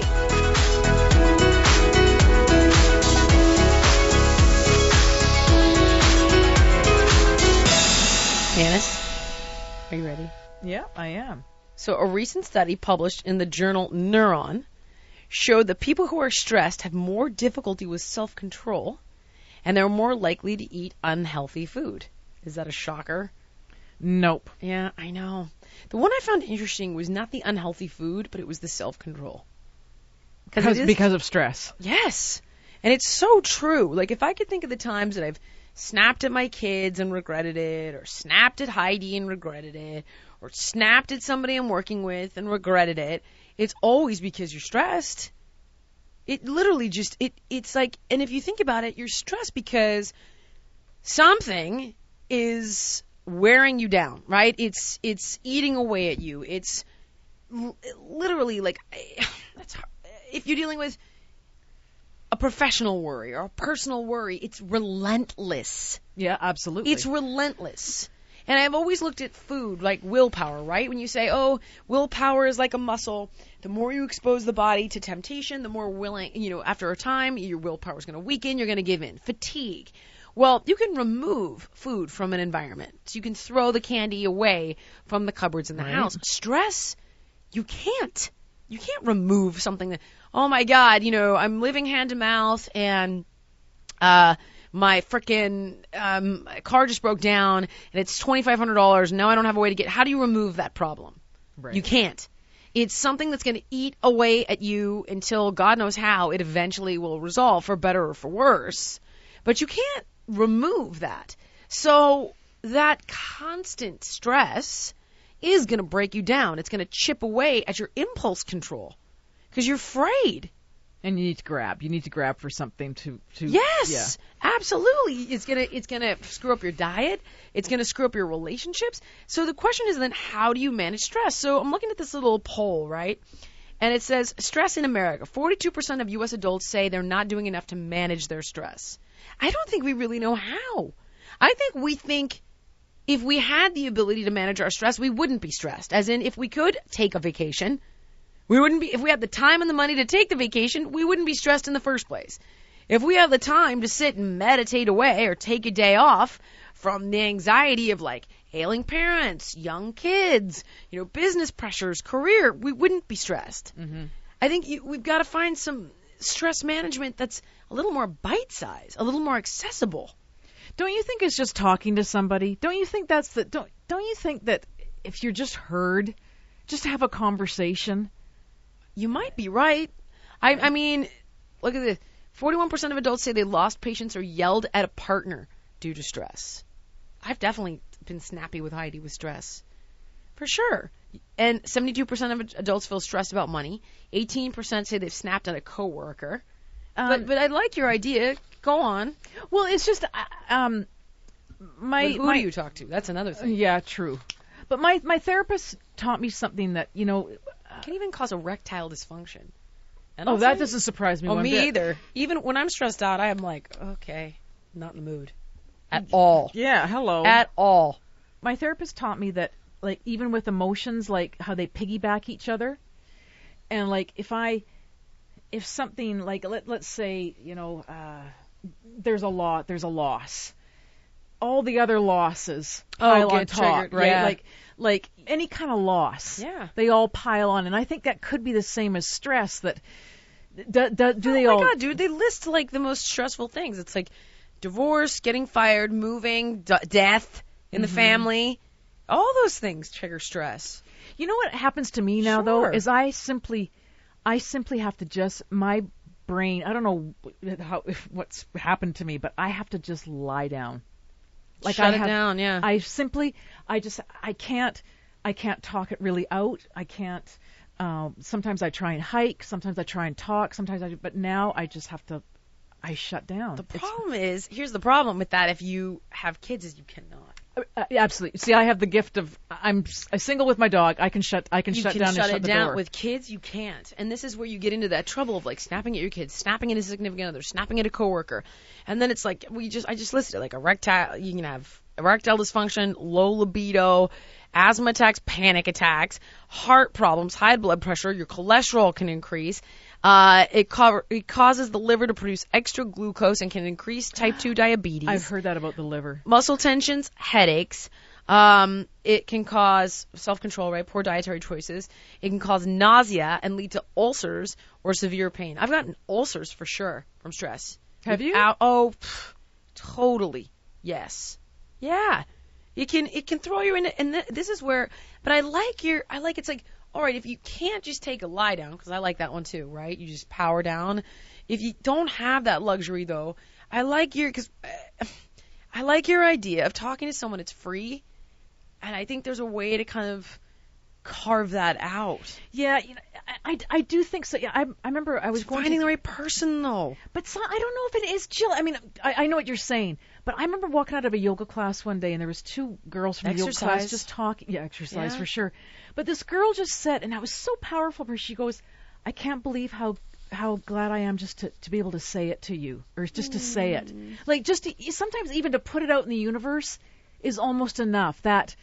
S3: Janice, are you ready?
S4: Yeah, I am.
S3: So a recent study published in the journal Neuron showed that people who are stressed have more difficulty with self-control, and they're more likely to eat unhealthy food. Is that a shocker?
S4: Nope.
S3: Yeah, I know. The one I found interesting was not the unhealthy food, but it was the self-control.
S4: Because,
S3: it is-
S4: because of stress.
S3: Yes. And it's so true. Like, if I could think of the times that I've snapped at my kids and regretted it, or snapped at Heidi and regretted it, or snapped at somebody I'm working with and regretted it, it's always because you're stressed. It literally just, it it's like, and if you think about it, you're stressed because something is wearing you down, right? It's it's eating away at you. It's l- literally like, that's hard. If you're dealing with a professional worry or a personal worry, it's relentless.
S4: Yeah, absolutely.
S3: It's relentless. And I've always looked at food like willpower, right? When you say, oh, willpower is like a muscle, the more you expose the body to temptation, the more willing, you know, after a time, your willpower is going to weaken, you're going to give in. Fatigue. Well, you can remove food from an environment. So you can throw the candy away from the cupboards in the
S4: Right.
S3: house. Stress, you can't. You can't remove something that, oh my God, you know, I'm living hand to mouth and uh, my frickin' um, car just broke down and it's twenty-five hundred dollars and now I don't have a way to get, how do you remove that problem?
S4: Right.
S3: You can't. It's something that's going to eat away at you until God knows how it eventually will resolve, for better or for worse. But you can't remove that. So that constant stress is going to break you down. It's going to chip away at your impulse control because you're afraid.
S4: And you need to grab. You need to grab for something to. to
S3: Yes, absolutely. It's gonna it's gonna screw up your diet. It's gonna screw up your relationships. So the question is then, how do you manage stress? So I'm looking at this little poll, right? And it says stress in America. forty-two percent of U S adults say they're not doing enough to manage their stress. I don't think we really know how. I think we think if we had the ability to manage our stress, we wouldn't be stressed. As in, if we could take a vacation, we wouldn't be, if we had the time and the money to take the vacation, we wouldn't be stressed in the first place. If we have the time to sit and meditate away or take a day off from the anxiety of like ailing parents, young kids, you know, business pressures, career, we wouldn't be stressed.
S4: Mm-hmm.
S3: I think you, we've got to find some stress management that's a little more bite-sized, a little more accessible.
S4: Don't you think it's just talking to somebody? Don't you think that's the don't don't you think that if you're just heard, just have a conversation.
S3: You might be right. I, I mean, look at this. forty-one percent of adults say they lost patience or yelled at a partner due to stress. I've definitely been snappy with Heidi with stress. For sure. And seventy-two percent of adults feel stressed about money. eighteen percent say they've snapped at a coworker.
S4: Um,
S3: but but I like your idea. Go on.
S4: Well, it's just, uh, um, my,
S3: But who
S4: my,
S3: do you talk to? That's another thing.
S4: yeah, true. But my, my therapist taught me something that, you know,
S3: It can even cause erectile dysfunction. And
S4: oh,
S3: I'll
S4: that
S3: say-
S4: doesn't surprise me
S3: Oh,
S4: one
S3: me
S4: bit.
S3: either. Even when I'm stressed out, I'm like, okay, not in the mood. At all.
S4: Yeah, hello.
S3: At all.
S4: My therapist taught me that, like, even with emotions, like how they piggyback each other, and like if I, if something like let let's say you know, uh, there's a lot, there's a loss, all the other losses
S3: Oh,
S4: pile on
S3: get
S4: top,
S3: triggered,
S4: right?
S3: yeah.
S4: Like like any kind of loss,
S3: Yeah.
S4: they all pile on, and I think that could be the same as stress. That do, do, do they
S3: oh
S4: all?
S3: my god, dude, they list like the most stressful things. It's like divorce, getting fired, moving, d- death in the family. All those things trigger stress.
S4: You know what happens to me now, though,
S3: Sure.
S4: is I simply, I simply have to just, my brain, I don't know how, if what's happened to me, but I have to just lie down. Like
S3: Shut
S4: I
S3: it
S4: have,
S3: down, yeah.
S4: I simply, I just, I can't, I can't talk it really out. I can't, um, sometimes I try and hike, sometimes I try and talk, sometimes I, but now I just have to, I shut down.
S3: The
S4: It's-
S3: problem is, here's the problem with that. If you have kids, is you cannot.
S4: Uh, absolutely. See, I have the gift of I'm s- I'm single with my dog. I can shut I can
S3: You
S4: shut
S3: can
S4: down
S3: shut
S4: and shut
S3: it
S4: the
S3: down.
S4: door.
S3: With kids, you can't. And this is where you get into that trouble of like snapping at your kids, snapping at a significant other, snapping at a coworker, and then it's like we just I just listed it like erectile. You can have erectile dysfunction, low libido, asthma attacks, panic attacks, heart problems, high blood pressure. Your cholesterol can increase. Uh, it, co- it causes the liver to produce extra glucose and can increase type two diabetes.
S4: I've heard that about the liver.
S3: Muscle tensions, headaches. Um, it can cause self-control, right? Poor dietary choices. It can cause nausea and lead to ulcers or severe pain. I've gotten ulcers for sure from stress.
S4: Have you?
S3: Without- oh, pff, totally. Yes. Yeah. It can it can throw you in, and th- this is where. But I like your. I like it's like. All right, if you can't just take a lie down, because I like that one too, right? You just power down. If you don't have that luxury, though, I like your because I like your idea of talking to someone. It's free, and I think there's a way to kind of carve that out.
S4: Yeah, you know, I, I, I do think so. Yeah, I I remember I was going
S3: Finding
S4: to,
S3: the right person, though.
S4: but so, I don't know if it is Jill. I mean, I, I know what you're saying, but I remember walking out of a yoga class one day, and there was two girls from the yoga class
S3: Exercise.
S4: just talking. Yeah, exercise
S3: Yeah.
S4: for sure. But this girl just said, and I was so powerful for her. She goes, "I can't believe how how glad I am just to, to be able to say it to you, or just to say it. Like just to, sometimes even to put it out in the universe is almost enough. That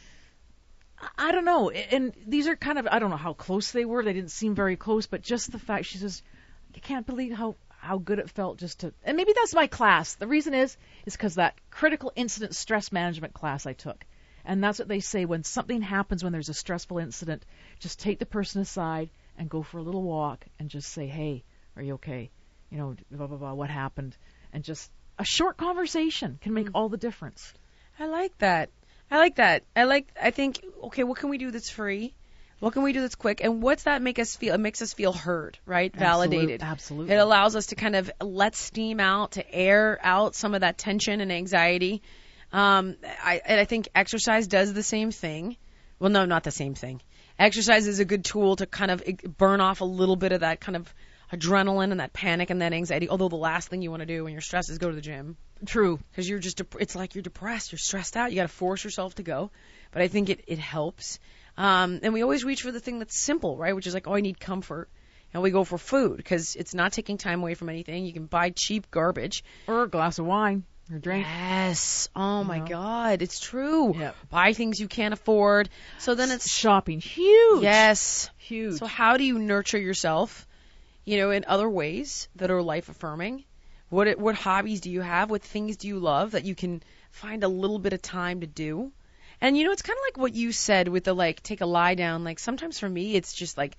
S4: I I don't know. And these are kind of, I don't know how close they were. They didn't seem very close, but just the fact she says, I can't believe how, how good it felt just to, and maybe that's my class. The reason is, is because that critical incident stress management class I took. And that's what they say when something happens, when there's a stressful incident, just take the person aside and go for a little walk and just say, hey, are you okay? You know, blah, blah, blah, what happened? And just a short conversation can make all the difference.
S3: I like that. I like that. I like. I think. Okay, what can we do that's free? What can we do that's quick? And what's that make us feel? It makes us feel heard, right? Validated.
S4: Absolutely.
S3: It allows us to kind of let steam out, to air out some of that tension and anxiety. Um, I, and I think exercise does the same thing. Well, no, not the same thing. Exercise is a good tool to kind of burn off a little bit of that kind of adrenaline and that panic and that anxiety. Although the last thing you want to do when you're stressed is go to the gym.
S4: True.
S3: Because you're just, dep- it's like you're depressed, you're stressed out, you got to force yourself to go. But I think it, it helps. Um, and we always reach for the thing that's simple, right? Which is like, oh, I need comfort. And we go for food because it's not taking time away from anything. You can buy cheap garbage.
S4: Or a glass of wine or drink.
S3: Yes. Oh my
S4: know?
S3: God, it's true.
S4: Yep.
S3: Buy things you can't afford. So then it's,
S4: Shopping. Huge.
S3: yes.
S4: Huge.
S3: So how do you nurture yourself, you know, in other ways that are life affirming? What what hobbies do you have? What things do you love that you can find a little bit of time to do? And you know, it's kind of like what you said with the like take a lie down. Like sometimes for me, it's just like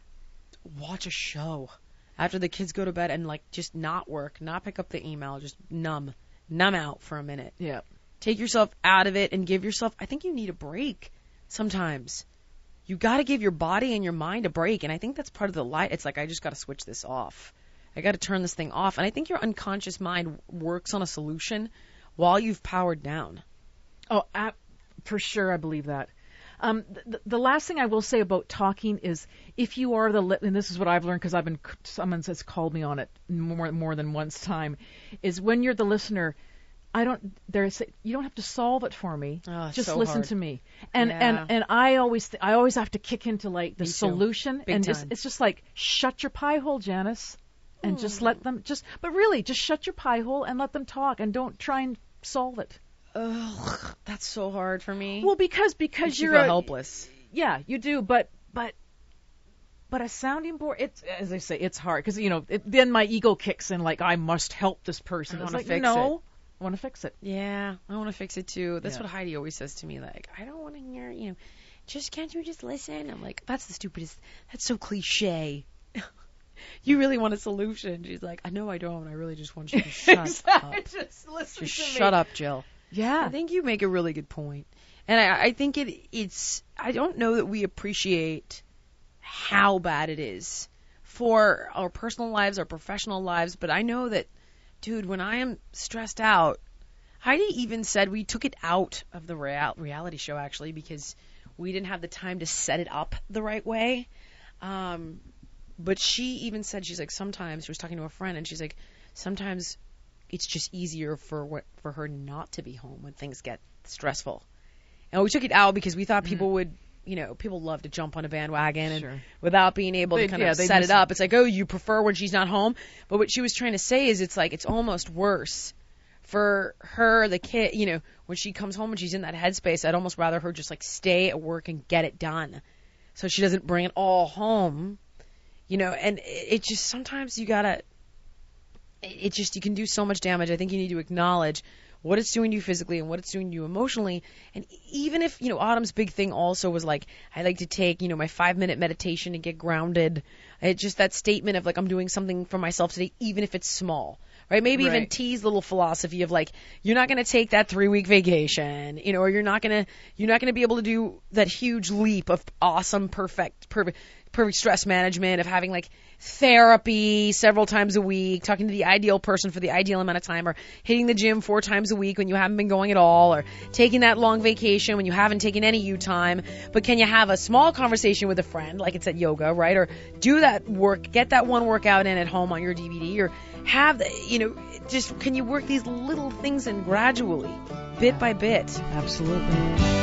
S3: watch a show after the kids go to bed and like just not work, not pick up the email, just numb, numb out for a minute.
S4: Yeah.
S3: Take yourself out of it and give yourself. I think you need a break sometimes. You got to give your body and your mind a break, and I think that's part of the light. It's like, I just got to switch this off. I got to turn this thing off, and I think your unconscious mind works on a solution while you've powered down.
S4: Oh, uh, for sure, I believe that. Um, the, the last thing I will say about talking is, if you are the, li- and this is what I've learned because I've been, someone has called me on it more more than once time, is when you're the listener, I don't, there's, you don't have to solve it for me.
S3: Oh,
S4: Just
S3: so
S4: listen
S3: hard.
S4: to me. And
S3: Yeah.
S4: and and I always, th- I always have to kick into like the
S3: Me too.
S4: solution,
S3: Big
S4: and just,
S3: time.
S4: it's just like, shut your pie hole, Janice, and just let them, just, but really, just shut your pie hole and let them talk, and don't try and solve it.
S3: Ugh, that's so hard for me.
S4: Well, because because
S3: Makes you
S4: you're
S3: feel
S4: a,
S3: helpless.
S4: Yeah, you do, but but but a sounding board, it's, as I say, it's hard because, you know, it, then my ego kicks in, like, I must help this person.
S3: I
S4: It's
S3: wanna
S4: like,
S3: fix
S4: no,
S3: it.
S4: I want to fix it.
S3: Yeah, I want to fix it too. That's
S4: Yeah.
S3: what Heidi always says to me. Like, I don't want to hear, you know, just can't you just listen? I'm like, that's the stupidest. That's so cliche. You really want a solution? She's like, I know I don't. I really just want you to shut up.
S4: Just listen
S3: Just
S4: to
S3: shut
S4: me.
S3: up, Jill.
S4: Yeah.
S3: I think you make a really good point. And I, I think it it's I don't know that we appreciate how bad it is for our personal lives, our professional lives, but I know that, dude, when I am stressed out, Heidi even said we took it out of the real, reality show, actually, because we didn't have the time to set it up the right way. Um, but she even said, she's like, sometimes, she was talking to a friend, and she's like, sometimes it's just easier for what, for her not to be home when things get stressful. And we took it out because we thought people would, you know, people love to jump on a bandwagon and
S4: Sure.
S3: without being able
S4: They-
S3: to kind
S4: yeah,
S3: of
S4: they
S3: set
S4: just-
S3: it up. It's like, oh, you prefer when she's not home. But what she was trying to say is it's like, it's almost worse for her, the kid, you know, when she comes home and she's in that headspace, I'd almost rather her just like stay at work and get it done so she doesn't bring it all home, you know, and it, it just, sometimes you gotta, it, it just, you can do so much damage. I think you need to acknowledge what it's doing to you physically and what it's doing to you emotionally. And even if, you know, Autumn's big thing also was like, I like to take, you know, my five minute meditation and get grounded. It's just that statement of like, I'm doing something for myself today, even if it's small, right? Maybe even
S4: Right.
S3: T's little philosophy of like, you're not going to take that three week vacation, you know, or you're not going to, you're not going to be able to do that huge leap of awesome, perfect, perfect, perfect stress management, of having like therapy several times a week, talking to the ideal person for the ideal amount of time, or hitting the gym four times a week when you haven't been going at all, or taking that long vacation when you haven't taken any you time. But can you have a small conversation with a friend, like it's at yoga, right? Or do that work, get that one workout in at home on your D V D, or have the, you know, just can you work these little things in gradually, bit by bit?
S4: Absolutely.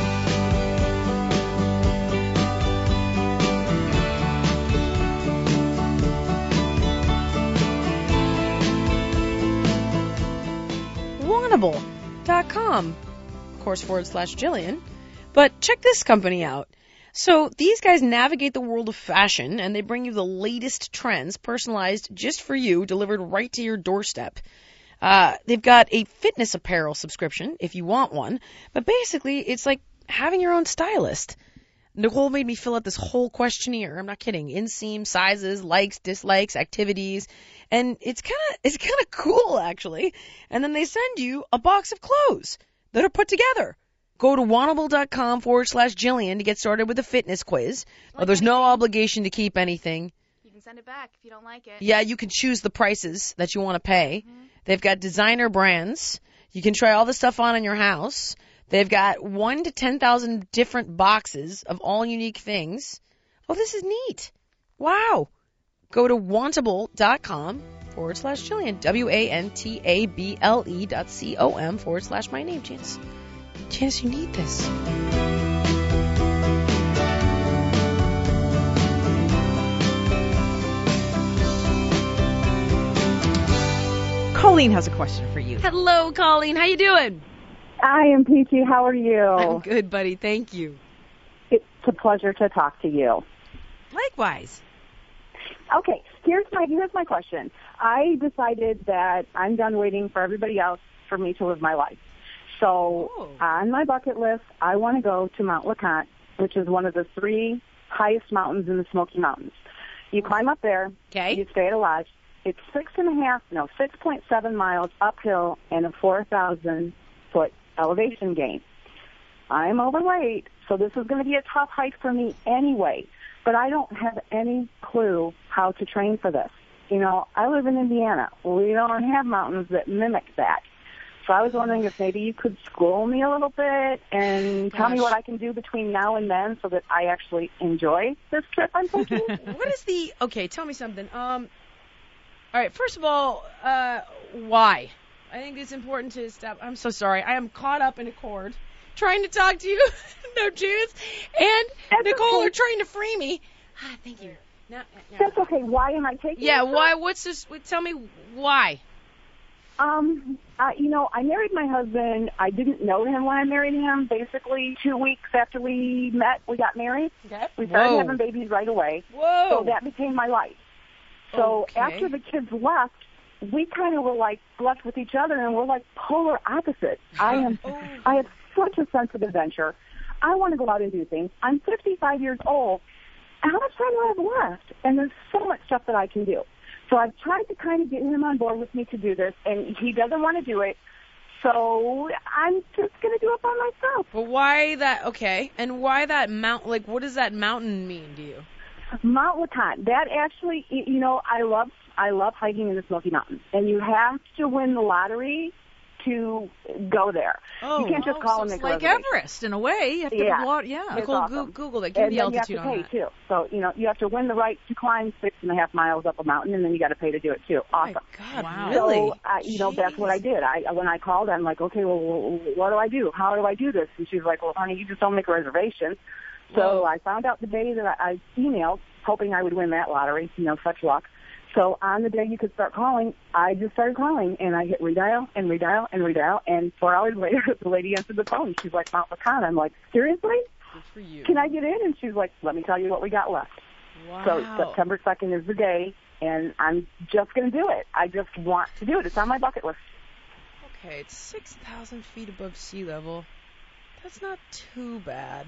S3: Wannable dot com, of course, forward slash Jillian. But check this company out. So these guys navigate the world of fashion, and they bring you the latest trends, personalized just for you, delivered right to your doorstep. Uh, they've got a fitness apparel subscription, if you want one, but basically it's like having your own stylist. Nicole made me fill out this whole questionnaire. I'm not kidding. Inseam, sizes, likes, dislikes, activities. And it's kind of, it's kind of cool, actually. And then they send you a box of clothes that are put together. Go to wannable.com forward slash Jillian to get started with the fitness quiz. Well, there's no obligation to keep anything.
S6: You can send it back if you don't like it.
S3: Yeah, you can choose the prices that you want to pay. They've got designer brands. You can try all the stuff on in your house. They've got one to ten thousand different boxes of all unique things. Oh, this is neat. Wow. Go to wantable.com forward slash Jillian. W A N T A B L E dot C O M forward slash my name, Janice. Janice, you need this.
S4: Colleen has a question for you.
S3: Hello, Colleen. How you doing?
S7: I am Peachy. How are you?
S3: I'm good, buddy. Thank you.
S7: It's a pleasure to talk to you.
S3: Likewise.
S7: Okay, here's my here's my question. I decided that I'm done waiting for everybody else for me to live my life. So
S3: Oh.
S7: on my bucket list, I want to go to Mount LeConte, which is one of the three highest mountains in the Smoky Mountains. You climb up there.
S3: Okay.
S7: You stay at a lodge. It's six and a half, no, six point seven miles uphill and a four thousand foot elevation gain. I'm overweight, so this is going to be a tough hike for me anyway. But I don't have any clue how to train for this. You know, I live in Indiana. We don't have mountains that mimic that. So I was wondering if maybe you could school me a little bit and tell
S3: Gosh.
S7: me what I can do between now and then so that I actually enjoy this trip I'm taking.
S3: What is the, okay, tell me something. Um, all right, first of all, uh, why? I think it's important to stop. I'm so sorry. I am caught up in a cord trying to talk to you. No, Janice and
S7: That's
S3: Nicole
S7: okay.
S3: are trying to free me. Ah, thank you. Now, now.
S7: That's okay. Why am I taking
S3: Yeah,
S7: this trip?
S3: why? What's this? Tell me why.
S7: Um, uh, you know, I married my husband. I didn't know him when I married him. Basically, two weeks after we met, we got married.
S3: Okay.
S7: We started
S3: Whoa.
S7: having babies right away.
S3: Whoa.
S7: So that became my life. So
S3: Okay.
S7: after the kids left, we kind of were like left with each other, and we're like polar opposites. I am,
S3: Oh.
S7: I have such a sense of adventure. I want to go out and do things. I'm fifty-five years old. How much time do I have left? And there's so much stuff that I can do. So I've tried to kind of get him on board with me to do this, and he doesn't want to do it. So I'm just going to do it by myself.
S3: But why that? Okay, and why that mount? Like, what does that mountain mean to you?
S7: Mount Lacan. That actually, y- you know, I love I love hiking in the Smoky Mountains, and you have to win the lottery to go there.
S3: Oh,
S7: you can't just
S4: Oh,
S7: call
S4: so
S7: and
S4: it's
S7: make a
S4: like
S7: reservation.
S4: Everest in a way. You have to
S7: Yeah.
S4: have a lot, yeah.
S7: It's
S3: Nicole,
S7: awesome.
S3: Goo- Google that. Give me
S7: And
S3: the
S7: then you have
S3: altitude
S7: to
S3: on
S7: pay
S3: that.
S7: too. So you know you have to win the right to climb six and a half miles up a mountain, and then you got to pay to do it too.
S3: Oh my
S7: Awesome.
S3: God,
S4: Wow.
S3: really?
S7: So uh, you know that's what I
S3: Jeez.
S7: did. I when I called, I'm like, okay, well, what do I do? How do I do this? And she's like, well, honey, you just don't make a reservation. So
S3: Whoa.
S7: I found out the day that I, I emailed, hoping I would win that lottery. You know, such luck. So on the day you could start calling, I just started calling, and I hit redial and redial and redial, and four hours later, the lady answered the phone. She's like, Mount Lacan. I'm like, seriously?
S3: Good for you.
S7: Can I get in? And she's like, let me tell you what we got left.
S3: Wow.
S7: So September second is the day, and I'm just going to do it. I just want to do it. It's on my bucket list.
S3: Okay, it's six thousand feet above sea level. That's not too bad.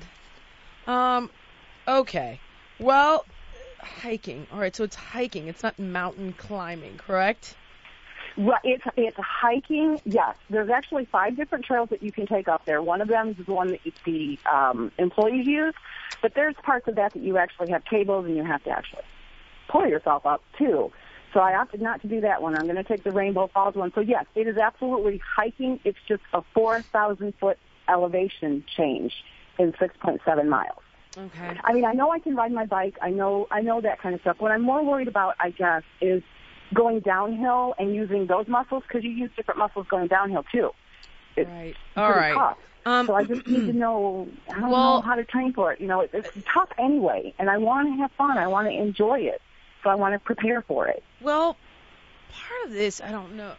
S3: Um, okay. Well, hiking. All right, so it's hiking. It's not mountain climbing, correct?
S7: Right, it's it's hiking. Yes, there's actually five different trails that you can take up there. One of them is the one that the um, employees use, but there's parts of that that you actually have cables and you have to actually pull yourself up too. So I opted not to do that one. I'm going to take the Rainbow Falls one. So yes, it is absolutely hiking. It's just a four thousand foot elevation change in six point seven miles.
S3: Okay.
S7: I mean, I know I can ride my bike. I know, I know that kind of stuff. What I'm more worried about, I guess, is going downhill and using those muscles, because you use different muscles going downhill too. It's
S3: Right.
S7: pretty
S3: All right.
S7: tough.
S3: Um,
S7: So I just need to know, I don't
S3: well-
S7: know how to train for it. You know, it, it's tough anyway, and I want to have fun. I want to enjoy it, so I want to prepare for it.
S3: Well, part of this, I don't know.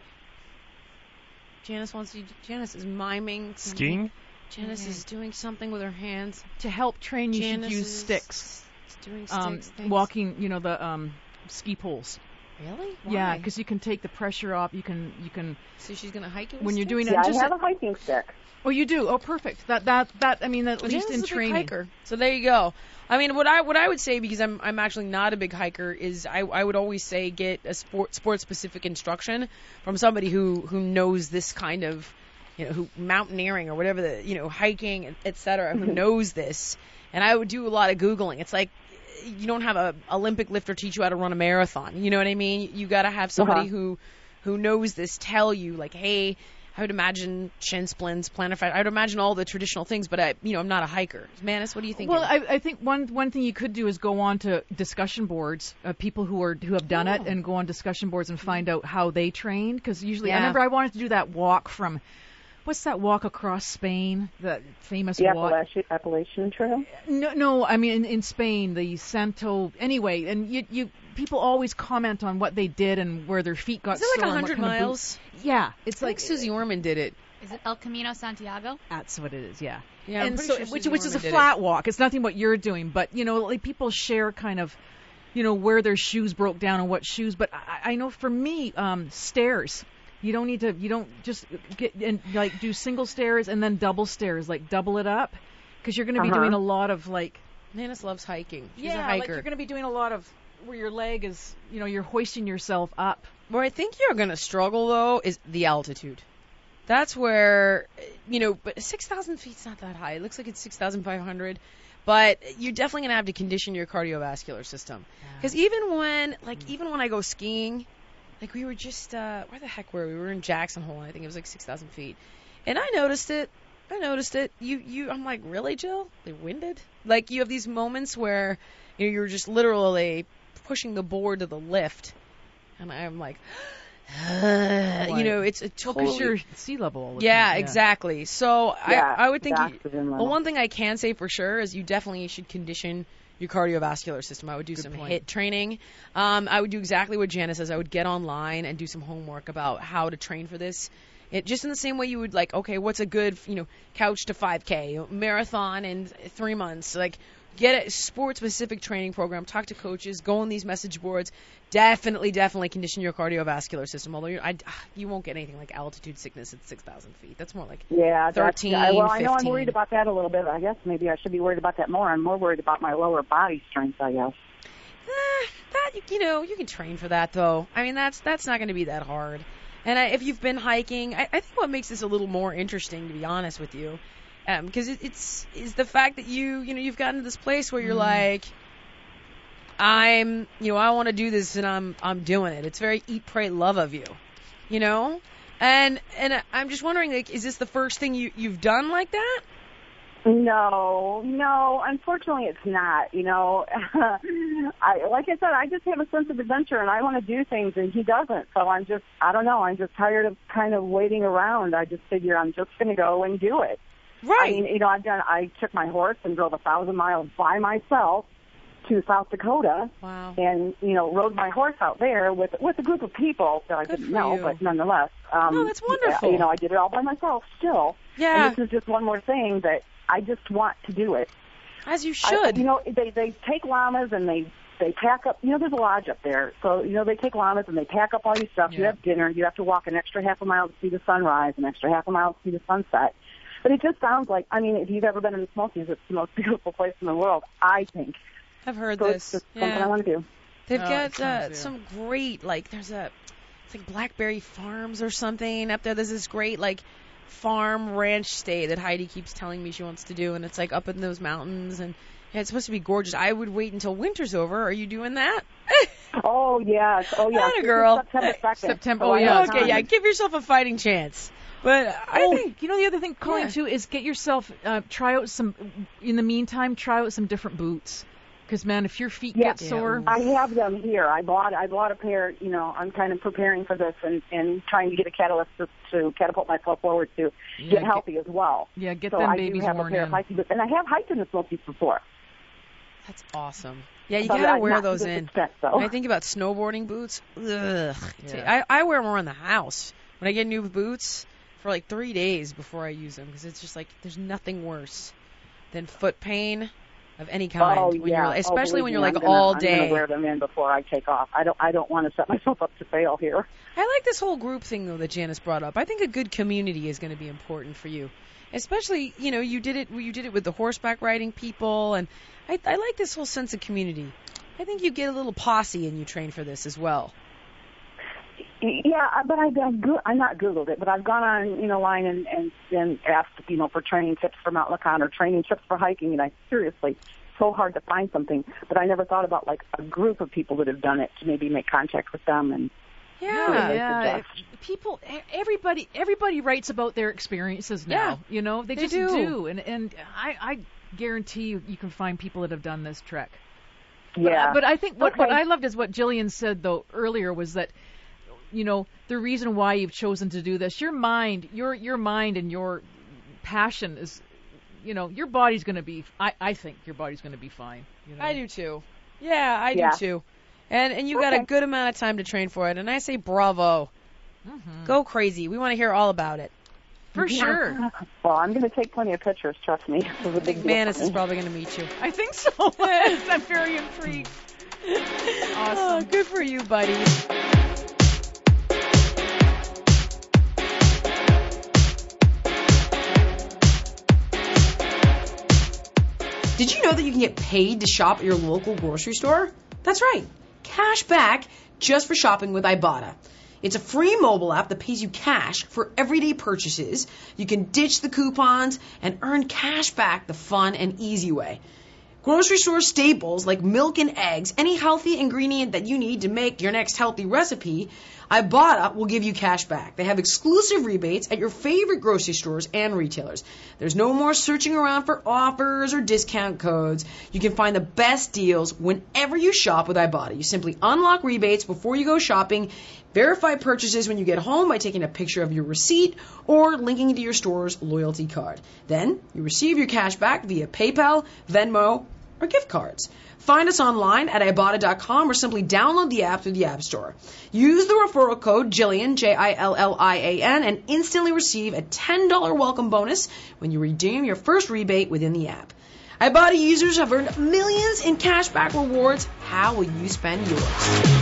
S3: Janice wants to. Janice is miming. something.
S5: Skiing?
S3: Janice
S4: Mhm.
S3: is doing something with her hands.
S4: To help train, you
S3: Janice
S4: should use
S3: is
S4: sticks.
S3: Doing sticks.
S4: Um,
S3: things.
S4: walking, you know, the um, ski poles.
S3: Really?
S4: Yeah,
S3: Why?
S4: because you can take the pressure off. You can, you can.
S3: So she's gonna hike it with
S4: When you're
S3: sticks?
S4: doing it,
S7: Yeah, I
S4: just
S7: have a hiking stick.
S4: oh, you do. Oh, perfect. That, that, that. I mean, at
S3: Well,
S4: least
S3: Janice
S4: in
S3: is a big
S4: training.
S3: hiker. So there you go. I mean, what I what I would say, because I'm I'm actually not a big hiker, is I I would always say get a sport sport specific instruction from somebody who who knows this kind of, you know, who mountaineering or whatever the, you know, hiking, et cetera, who knows this. And I would do a lot of Googling. It's like you don't have a Olympic lifter teach you how to run a marathon. You know what I mean? You got to have somebody
S7: Uh-huh.
S3: who who knows this tell you, like, hey, I would imagine shin splints, plantar fasciitis. I would imagine all the traditional things, but I, you know, I'm not a hiker. Manus, what do you think?
S4: Well, I, I think one one thing you could do is go on to discussion boards, uh, people who are who have done it,
S3: Oh.
S4: and go on discussion boards and find out how they trained. Because usually, I
S3: Yeah.
S4: remember I wanted to do that walk from, what's that walk across Spain? That famous
S7: The
S4: walk.
S7: Appalachian, Appalachian Trail.
S4: No, no, I mean in, in Spain, the Santo. Anyway, and you, you people always comment on what they did and where their feet got
S3: is it like
S4: sore
S3: one
S4: and what
S3: hundred
S4: kind of boot-
S3: miles?
S4: Yeah, it's
S3: I
S4: like
S3: think Susie Orman did it.
S6: Is it El Camino Santiago?
S4: that's what it is. Yeah.
S3: Yeah, I'm
S4: and
S3: pretty
S4: so
S3: sure
S4: which
S3: Susie
S4: which is a
S3: Orman did it.
S4: flat walk. It's nothing what you're doing, but you know, like people share kind of, you know, where their shoes broke down and what shoes. But I, I know for me, um, stairs. You don't need to. You don't just get and like do single stairs and then double stairs, like double it up, because you're going to be
S7: Uh-huh.
S4: doing a lot of like.
S3: Manus loves hiking. She's
S4: yeah,
S3: a hiker.
S4: like you're going to be doing a lot of where your leg is. You know, you're hoisting yourself up.
S3: Where I think you're going to struggle, though, is the altitude. That's where, you know, but six thousand feet's not that high. It looks like it's six thousand five hundred. But you're definitely going to have to condition your cardiovascular system. Because yeah. even when, like, mm. even when I go skiing, like, we were just, uh, where the heck were we? We were in Jackson Hole, and I think it was like six thousand feet. And I noticed it. I noticed it. You, you, I'm like, really, Jill? They're winded? Like, you have these moments where, you know, you're just literally pushing the board to the lift. And I'm like, uh, you know, it's a totally...
S4: Because you're sea level all the
S3: yeah,
S4: time. Yeah,
S3: exactly. So
S7: yeah,
S3: I, I would think, you,
S7: well,
S3: one thing I can say for sure is you definitely should condition your cardiovascular system. I would do Good some point. HIIT training. Um, I would do exactly what Janice says. I would get online and do some homework about how to train for this. It, just in the same way you would, like, okay, what's a good, you know, couch to five K, marathon in three months. Like, get a sport-specific training program, talk to coaches, go on these message boards. Definitely, definitely condition your cardiovascular system. Although you're, I, you won't get anything like altitude sickness at six thousand feet. That's more like
S7: yeah,
S3: thirteen,
S7: that's, well, I know
S3: fifteen.
S7: I'm worried about that a little bit. I guess maybe I should be worried about that more. I'm more worried about my lower body strength, I guess.
S3: Eh, that, you know, you can train for that, though. I mean, that's that's not going to be that hard. And I, if you've been hiking, I, I think what makes this a little more interesting, to be honest with you, because um, it, it's is the fact that you you know you've gotten to this place where you're mm. like, I'm you know I want to do this and I'm I'm doing it. It's very eat, pray, love of you, you know, and and I'm just wondering, like, is this the first thing you you've done like that?
S7: No, no, unfortunately it's not, you know. I like I said, I just have a sense of adventure and I want to do things and he doesn't. So I'm just, I don't know, I'm just tired of kind of waiting around. I just figure I'm just going to go and do it.
S3: Right.
S7: I mean, you know, I've done, I took my horse and drove a thousand miles by myself to South Dakota.
S3: Wow.
S7: And, you know, rode my horse out there with with a group of people that I
S3: Good
S7: didn't
S3: for
S7: know,
S3: you.
S7: but nonetheless. Um,
S3: no, that's wonderful.
S7: You know, I did it all by myself still.
S3: Yeah.
S7: And this is just one more thing that I just want to do it.
S3: As you should.
S7: I, you know, they they take llamas and they they pack up. You know, there's a lodge up there, so you know they take llamas and they pack up all your stuff.
S4: Yeah.
S7: You have dinner. You have to walk an extra half a mile to see the sunrise, an extra half a mile to see the sunset. But it just sounds like, I mean, if you've ever been in the Smokies, it's the most beautiful place in the world, I think.
S3: I've heard
S7: so
S3: this.
S7: It's just
S3: yeah.
S7: something I want to do.
S3: They've
S4: Oh,
S3: got
S4: sounds,
S3: uh,
S4: yeah.
S3: some great, like, there's a, it's like Blackberry Farms or something up there. There's this great, like, farm ranch stay that Heidi keeps telling me she wants to do, and it's, like, up in those mountains, and yeah, it's supposed to be gorgeous. I would wait until winter's over. Are you doing that?
S7: Oh, yes. Oh, yes.
S3: Atta girl.
S7: September second.
S4: September-
S7: So
S4: oh,
S7: I
S4: yeah.
S7: have
S3: Okay,
S7: time.
S3: yeah, give yourself a fighting chance. But I
S4: Oh,
S3: think,
S4: you know, the other thing, Colleen,
S3: Yeah.
S4: too, is get yourself, uh, try out some, in the meantime, try out some different boots. Because, man, if your feet
S7: Yeah.
S4: get sore...
S7: I have them here. I bought I bought a pair. You know, I'm kind of preparing for this and, and trying to get a catalyst to, to catapult myself forward to
S4: Yeah,
S7: get healthy as well.
S4: Yeah, get
S7: so
S4: them
S7: I
S4: babies
S7: do have a
S4: worn
S7: pair
S4: in.
S7: of hiking boots, and I have hiked in the Smokies before.
S3: that's awesome. Yeah, you
S7: But
S3: gotta
S7: not-
S3: wear
S7: not to
S3: those
S7: this
S3: in.
S7: extent, though.
S3: When I think about snowboarding boots, ugh.
S4: Yeah.
S3: I, I wear them around the house. When I get new boots, for like three days before I use them, because it's just like, there's nothing worse than foot pain of any kind.
S7: Oh,
S3: when
S7: yeah.
S3: You're, especially
S7: oh,
S3: when you're
S7: me,
S3: like
S7: I'm gonna,
S3: all
S7: I'm
S3: day.
S7: gonna wear them in before I take off. I don't I don't want to set myself up to fail here.
S3: I like this whole group thing, though, that Janice brought up. I think a good community is going to be important for you. Especially, you know, you did it you did it with the horseback riding people, and I, I like this whole sense of community. I think you get a little posse and you train for this as well.
S7: Yeah, but I've I've go- I'm not Googled it, but I've gone on, you know, line and, and, and asked, you know, for training tips for Mount Lacan or training tips for hiking, and I seriously, so hard to find something, but I never thought about, like, a group of people that have done it to maybe make contact with them. And
S3: Yeah.
S7: they
S4: yeah.
S7: suggest.
S4: People, e- everybody, everybody writes about their experiences now.
S3: Yeah.
S4: You know, they,
S3: They
S4: just
S3: do.
S4: and and I, I guarantee you, you can find people that have done this trek.
S7: Yeah.
S4: But I think what, what
S7: Okay.
S4: I loved is what Jillian said, though, earlier, was that, you know, the reason why you've chosen to do this, your mind, your your mind and your passion is, you know, your body's going to be, I, I think your body's going to be fine. You know?
S3: I do too. Yeah, I
S7: Yeah.
S3: do too. And and you got a
S7: Okay.
S3: good amount of time to train for it, and I say bravo.
S4: Mhm.
S3: Go crazy. We want to hear all about it.
S4: For sure.
S7: Well, I'm going to take plenty of pictures, trust me. This is a
S3: I
S7: big
S3: think
S7: deal
S3: Manus
S7: for
S3: is
S7: me.
S3: probably going to meet you.
S4: I think so. I'm very intrigued.
S3: Oh, good for you, buddy. Did you know that you can get paid to shop at your local grocery store? That's right. Cash back just for shopping with Ibotta. It's a free mobile app that pays you cash for everyday purchases. You can ditch the coupons and earn cash back the fun and easy way. Grocery store staples like milk and eggs, any healthy ingredient that you need to make your next healthy recipe, Ibotta will give you cash back. They have exclusive rebates at your favorite grocery stores and retailers. There's no more searching around for offers or discount codes. You can find the best deals whenever you shop with Ibotta. You simply unlock rebates before you go shopping, verify purchases when you get home by taking a picture of your receipt or linking to your store's loyalty card. Then you receive your cash back via PayPal, Venmo, or gift cards. Find us online at Ibotta dot com or simply download the app through the App Store. Use the referral code Jillian, J I L L I A N, and instantly receive a ten dollars welcome bonus when you redeem your first rebate within the app. Ibotta users have earned millions in cashback rewards. How will you spend yours?